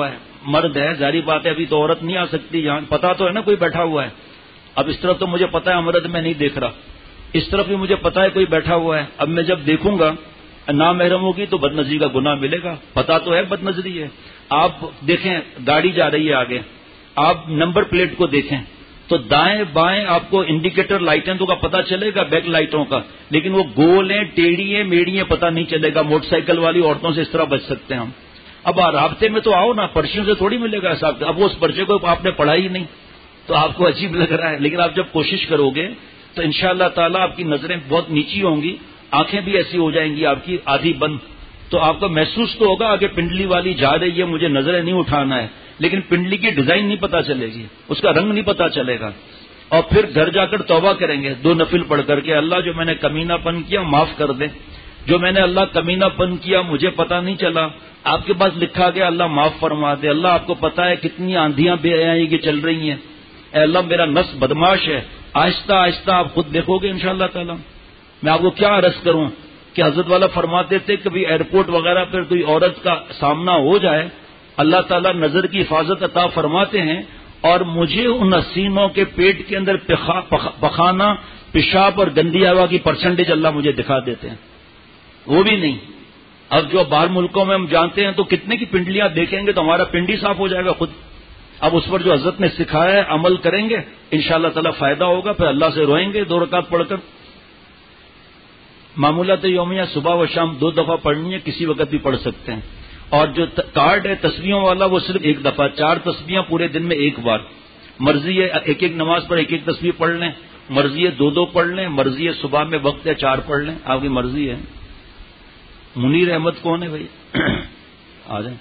مرد ہے، ظاہری بات ہے ابھی تو عورت نہیں آ سکتی یہاں، پتا تو ہے نا کوئی بیٹھا ہوا ہے. اب اس طرف تو مجھے پتا ہے مرد میں نہیں دیکھ رہا، اس طرف بھی مجھے پتا ہے کوئی بیٹھا ہوا ہے. اب میں جب دیکھوں گا نامحرم ہوگی تو بد نظری کا گناہ ملے گا، پتا تو ہے بد نظری ہے. آپ دیکھیں گاڑی جا رہی ہے آگے، آپ نمبر پلیٹ کو دیکھیں تو دائیں بائیں آپ کو انڈیکیٹر لائٹیں تو کا پتا چلے گا، بیک لائٹوں کا، لیکن وہ گول ہیں ٹیڑھی ہیں میڑھی ہیں پتا نہیں چلے گا. موٹر سائیکل والی عورتوں سے اس طرح بچ سکتے ہیں ہم. اب رابطے میں تو آؤ نا، پرچیوں سے تھوڑی ملے گا صاحب. اب وہ اس پرچے کو آپ نے پڑھا ہی نہیں تو آپ کو عجیب لگ رہا ہے، لیکن آپ جب کوشش کرو گے تو انشاءاللہ تعالی آپ کی نظریں بہت نیچی ہوں گی، آنکھیں بھی ایسی ہو جائیں گی آپ کی آدھی بند، تو آپ کو محسوس تو ہوگا آگے پنڈلی والی جا رہی ہے، مجھے نظریں نہیں اٹھانا ہے، لیکن پنڈلی کی ڈیزائن نہیں پتا چلے گی، اس کا رنگ نہیں پتا چلے گا. اور پھر گھر جا کر توبہ کریں گے 2 نفل پڑھ کر کے، اللہ جو میں نے کمینہ پن کیا معاف کر دے، جو میں نے اللہ کمینہ پن کیا مجھے پتا نہیں چلا، آپ کے پاس لکھا گیا اللہ معاف فرما دے. اللہ آپ کو پتا ہے کتنی آندھیاں بے حیائی کی چل رہی ہیں، اے اللہ میرا نفس بدماش ہے. آہستہ آہستہ آپ خود دیکھو گے انشاءاللہ تعالی. میں آپ کو کیا عرض کروں کہ حضرت والا فرماتے تھے کبھی ایئرپورٹ وغیرہ پر کوئی عورت کا سامنا ہو جائے، اللہ تعالیٰ نظر کی حفاظت عطا فرماتے ہیں، اور مجھے ان حسینوں کے پیٹ کے اندر پخانہ، پیشاب اور گندی ہوا کی پرسنٹیج اللہ مجھے دکھا دیتے ہیں. وہ بھی نہیں. اب جو باہر ملکوں میں ہم جانتے ہیں تو کتنے کی پنڈلیاں دیکھیں گے تو ہمارا پنڈی صاف ہو جائے گا خود. اب اس پر جو حضرت نے سکھایا ہے عمل کریں گے انشاءاللہ تعالی فائدہ ہوگا. پھر اللہ سے روئیں گے 2 رکعت پڑھ کر. معمولات یومیہ صبح و شام 2 دفعہ پڑھنی ہے، کسی وقت بھی پڑھ سکتے ہیں. اور جو کارڈ ہے تسبیحوں والا وہ صرف 1 دفعہ، 4 تسبیحاں پورے دن میں 1 بار. مرضی ہے 1 نماز پر 1 تسبیح پڑھ لیں، مرضی ہے 2 پڑھ لیں، مرضی ہے صبح میں وقت ہے 4 پڑھ لیں، آپ کی مرضی ہے. منیر احمد کون ہے بھائی؟ آ جائیں.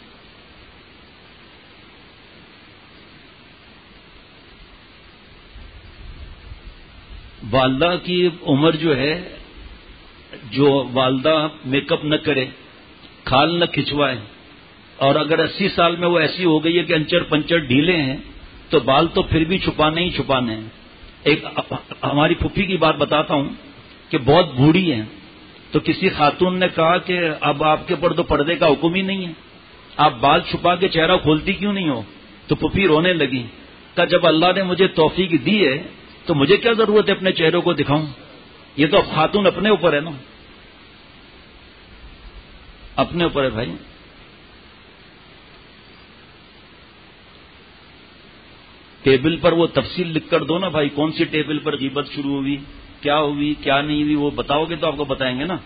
والدہ کی عمر جو ہے، جو والدہ میک اپ نہ کرے، کھال نہ کھچوائے، اور اگر 80 سال میں وہ ایسی ہو گئی ہے کہ انچر پنچر ڈھیلے ہیں تو بال تو پھر بھی چھپانے ہی چھپانے ہیں. ایک ہماری پھپھی کی بات بتاتا ہوں کہ بہت بوڑھی ہیں، تو کسی خاتون نے کہا کہ اب آپ کے اوپر تو پردے کا حکم ہی نہیں ہے، آپ بال چھپا کے چہرہ کھولتی کیوں نہیں ہو؟ تو پھپھی رونے لگی. کہ جب اللہ نے مجھے توفیق دی ہے تو مجھے کیا ضرورت ہے اپنے چہروں کو دکھاؤں؟ یہ تو اب خاتون اپنے اوپر ہے نا، اپنے اوپر ہے بھائی. ٹیبل پر وہ تفصیل لکھ کر دو نا بھائی، کون سی ٹیبل پر غیبت شروع ہوئی، کیا ہوئی کیا نہیں ہوئی، وہ بتاؤ گے تو آپ کو بتائیں گے نا.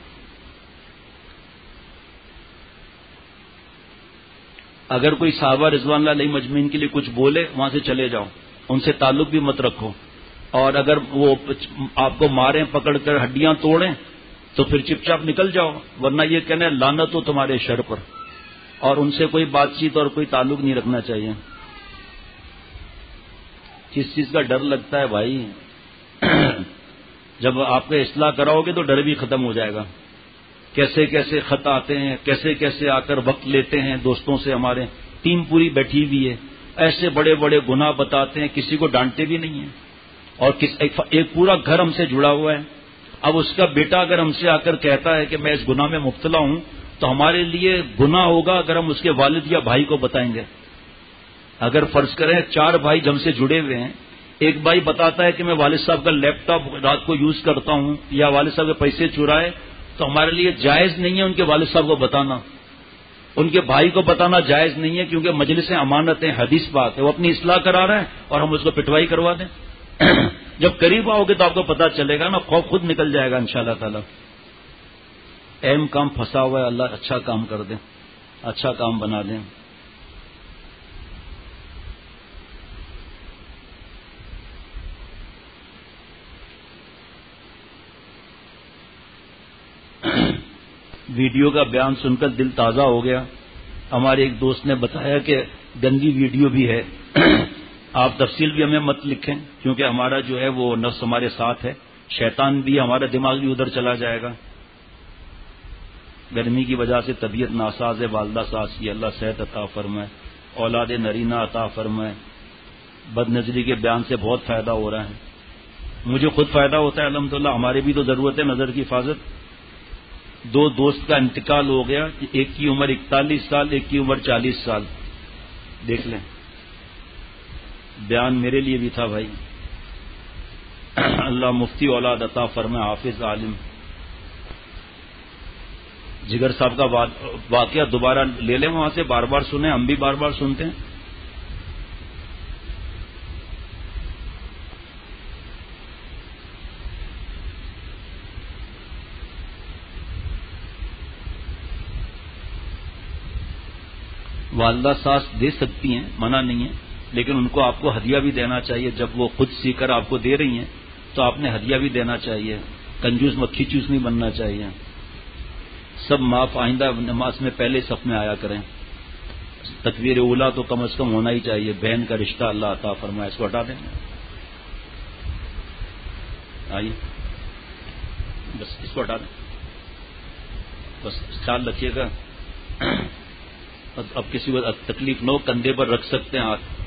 اگر کوئی صحابہ رضوان اللہ علیہ مجمعین کے لیے کچھ بولے وہاں سے چلے جاؤ، ان سے تعلق بھی مت رکھو. اور اگر وہ آپ کو ماریں پکڑ کر ہڈیاں توڑیں تو پھر چپ چاپ نکل جاؤ، ورنہ یہ کہنا لعنت ہو تمہارے شر پر. اور ان سے کوئی بات چیت اور کوئی تعلق نہیں رکھنا چاہیے. کس چیز کا ڈر لگتا ہے بھائی؟ جب آپ کو اصلاح کراؤ گے تو ڈر بھی ختم ہو جائے گا. کیسے کیسے خط آتے ہیں، کیسے کیسے آ کر وقت لیتے ہیں دوستوں سے. ہمارے ٹیم پوری بیٹھی ہوئی ہے، ایسے بڑے بڑے گناہ بتاتے ہیں، کسی کو ڈانٹتے بھی نہیں ہیں. اور ایک پورا گھر ہم سے جڑا ہوا ہے. اب اس کا بیٹا اگر ہم سے آ کر کہتا ہے کہ میں اس گناہ میں مبتلا ہوں تو ہمارے لیے گناہ ہوگا اگر ہم اس کے والد یا بھائی کو بتائیں گے. اگر فرض کریں 4 بھائی جم سے جڑے ہوئے ہیں، ایک بھائی بتاتا ہے کہ میں والد صاحب کا لیپ ٹاپ رات کو یوز کرتا ہوں یا والد صاحب کے پیسے چرائے، تو ہمارے لیے جائز نہیں ہے ان کے والد صاحب کو بتانا. ان کے بھائی کو بتانا جائز نہیں ہے، کیونکہ مجلسیں امانتیں، حدیث بات ہے. وہ اپنی اصلاح کرا رہے ہیں اور ہم اس کو پٹوائی کروا دیں. جب قریب آؤ گے تو آپ کو پتا چلے گا نا، خوف خود نکل جائے گا انشاءاللہ تعالی. اہم کام پھنسا ہوا ہے، اللہ اچھا کام کر دیں، اچھا کام بنا دیں. ویڈیو کا بیان سن کر دل تازہ ہو گیا. ہمارے ایک دوست نے بتایا کہ گندی ویڈیو بھی ہے. آپ تفصیل بھی ہمیں مت لکھیں، کیونکہ ہمارا جو ہے وہ نفس ہمارے ساتھ ہے، شیطان بھی، ہمارا دماغ بھی ادھر چلا جائے گا. گرمی کی وجہ سے طبیعت ناساز ہے، والدہ ساز کی، اللہ صحت عطا فرمائے، اولاد نرینہ عطا فرمائے. بد نظری کے بیان سے بہت فائدہ ہو رہا ہے، مجھے خود فائدہ ہوتا ہے الحمدللہ. ہمارے بھی تو ضرورت ہے نظر کی حفاظت. 2 دوست کا انتقال ہو گیا، ایک کی عمر 41 سال، ایک کی عمر 40 سال. دیکھ لیں. بیان میرے لیے بھی تھا بھائی. اللہ مفتی اولاد عطا فرمائے، حافظ عالم. جگر صاحب کا واقعہ دوبارہ لے لیں وہاں سے، بار بار سنیں، ہم بھی بار بار سنتے ہیں. والدہ ساس دے سکتی ہیں، منع نہیں ہے، لیکن ان کو آپ کو ہدیہ بھی دینا چاہیے. جب وہ خود سیکھ کر آپ کو دے رہی ہیں تو آپ نے ہدیہ بھی دینا چاہیے. کنجوس مکھی چوس نہیں بننا چاہیے. سب معاف، آئندہ نماز میں پہلے صف میں آیا کریں. تکبیر اولا تو کم از کم ہونا ہی چاہیے. بہن کا رشتہ اللہ عطا فرمائے. اس کو ہٹا دیں. آئیے بس اس کو ہٹا دیں. بس خیال رکھیے گا. اب کسی کو تکلیف نہ ہو، کندھے پر رکھ سکتے ہیں ہاتھ.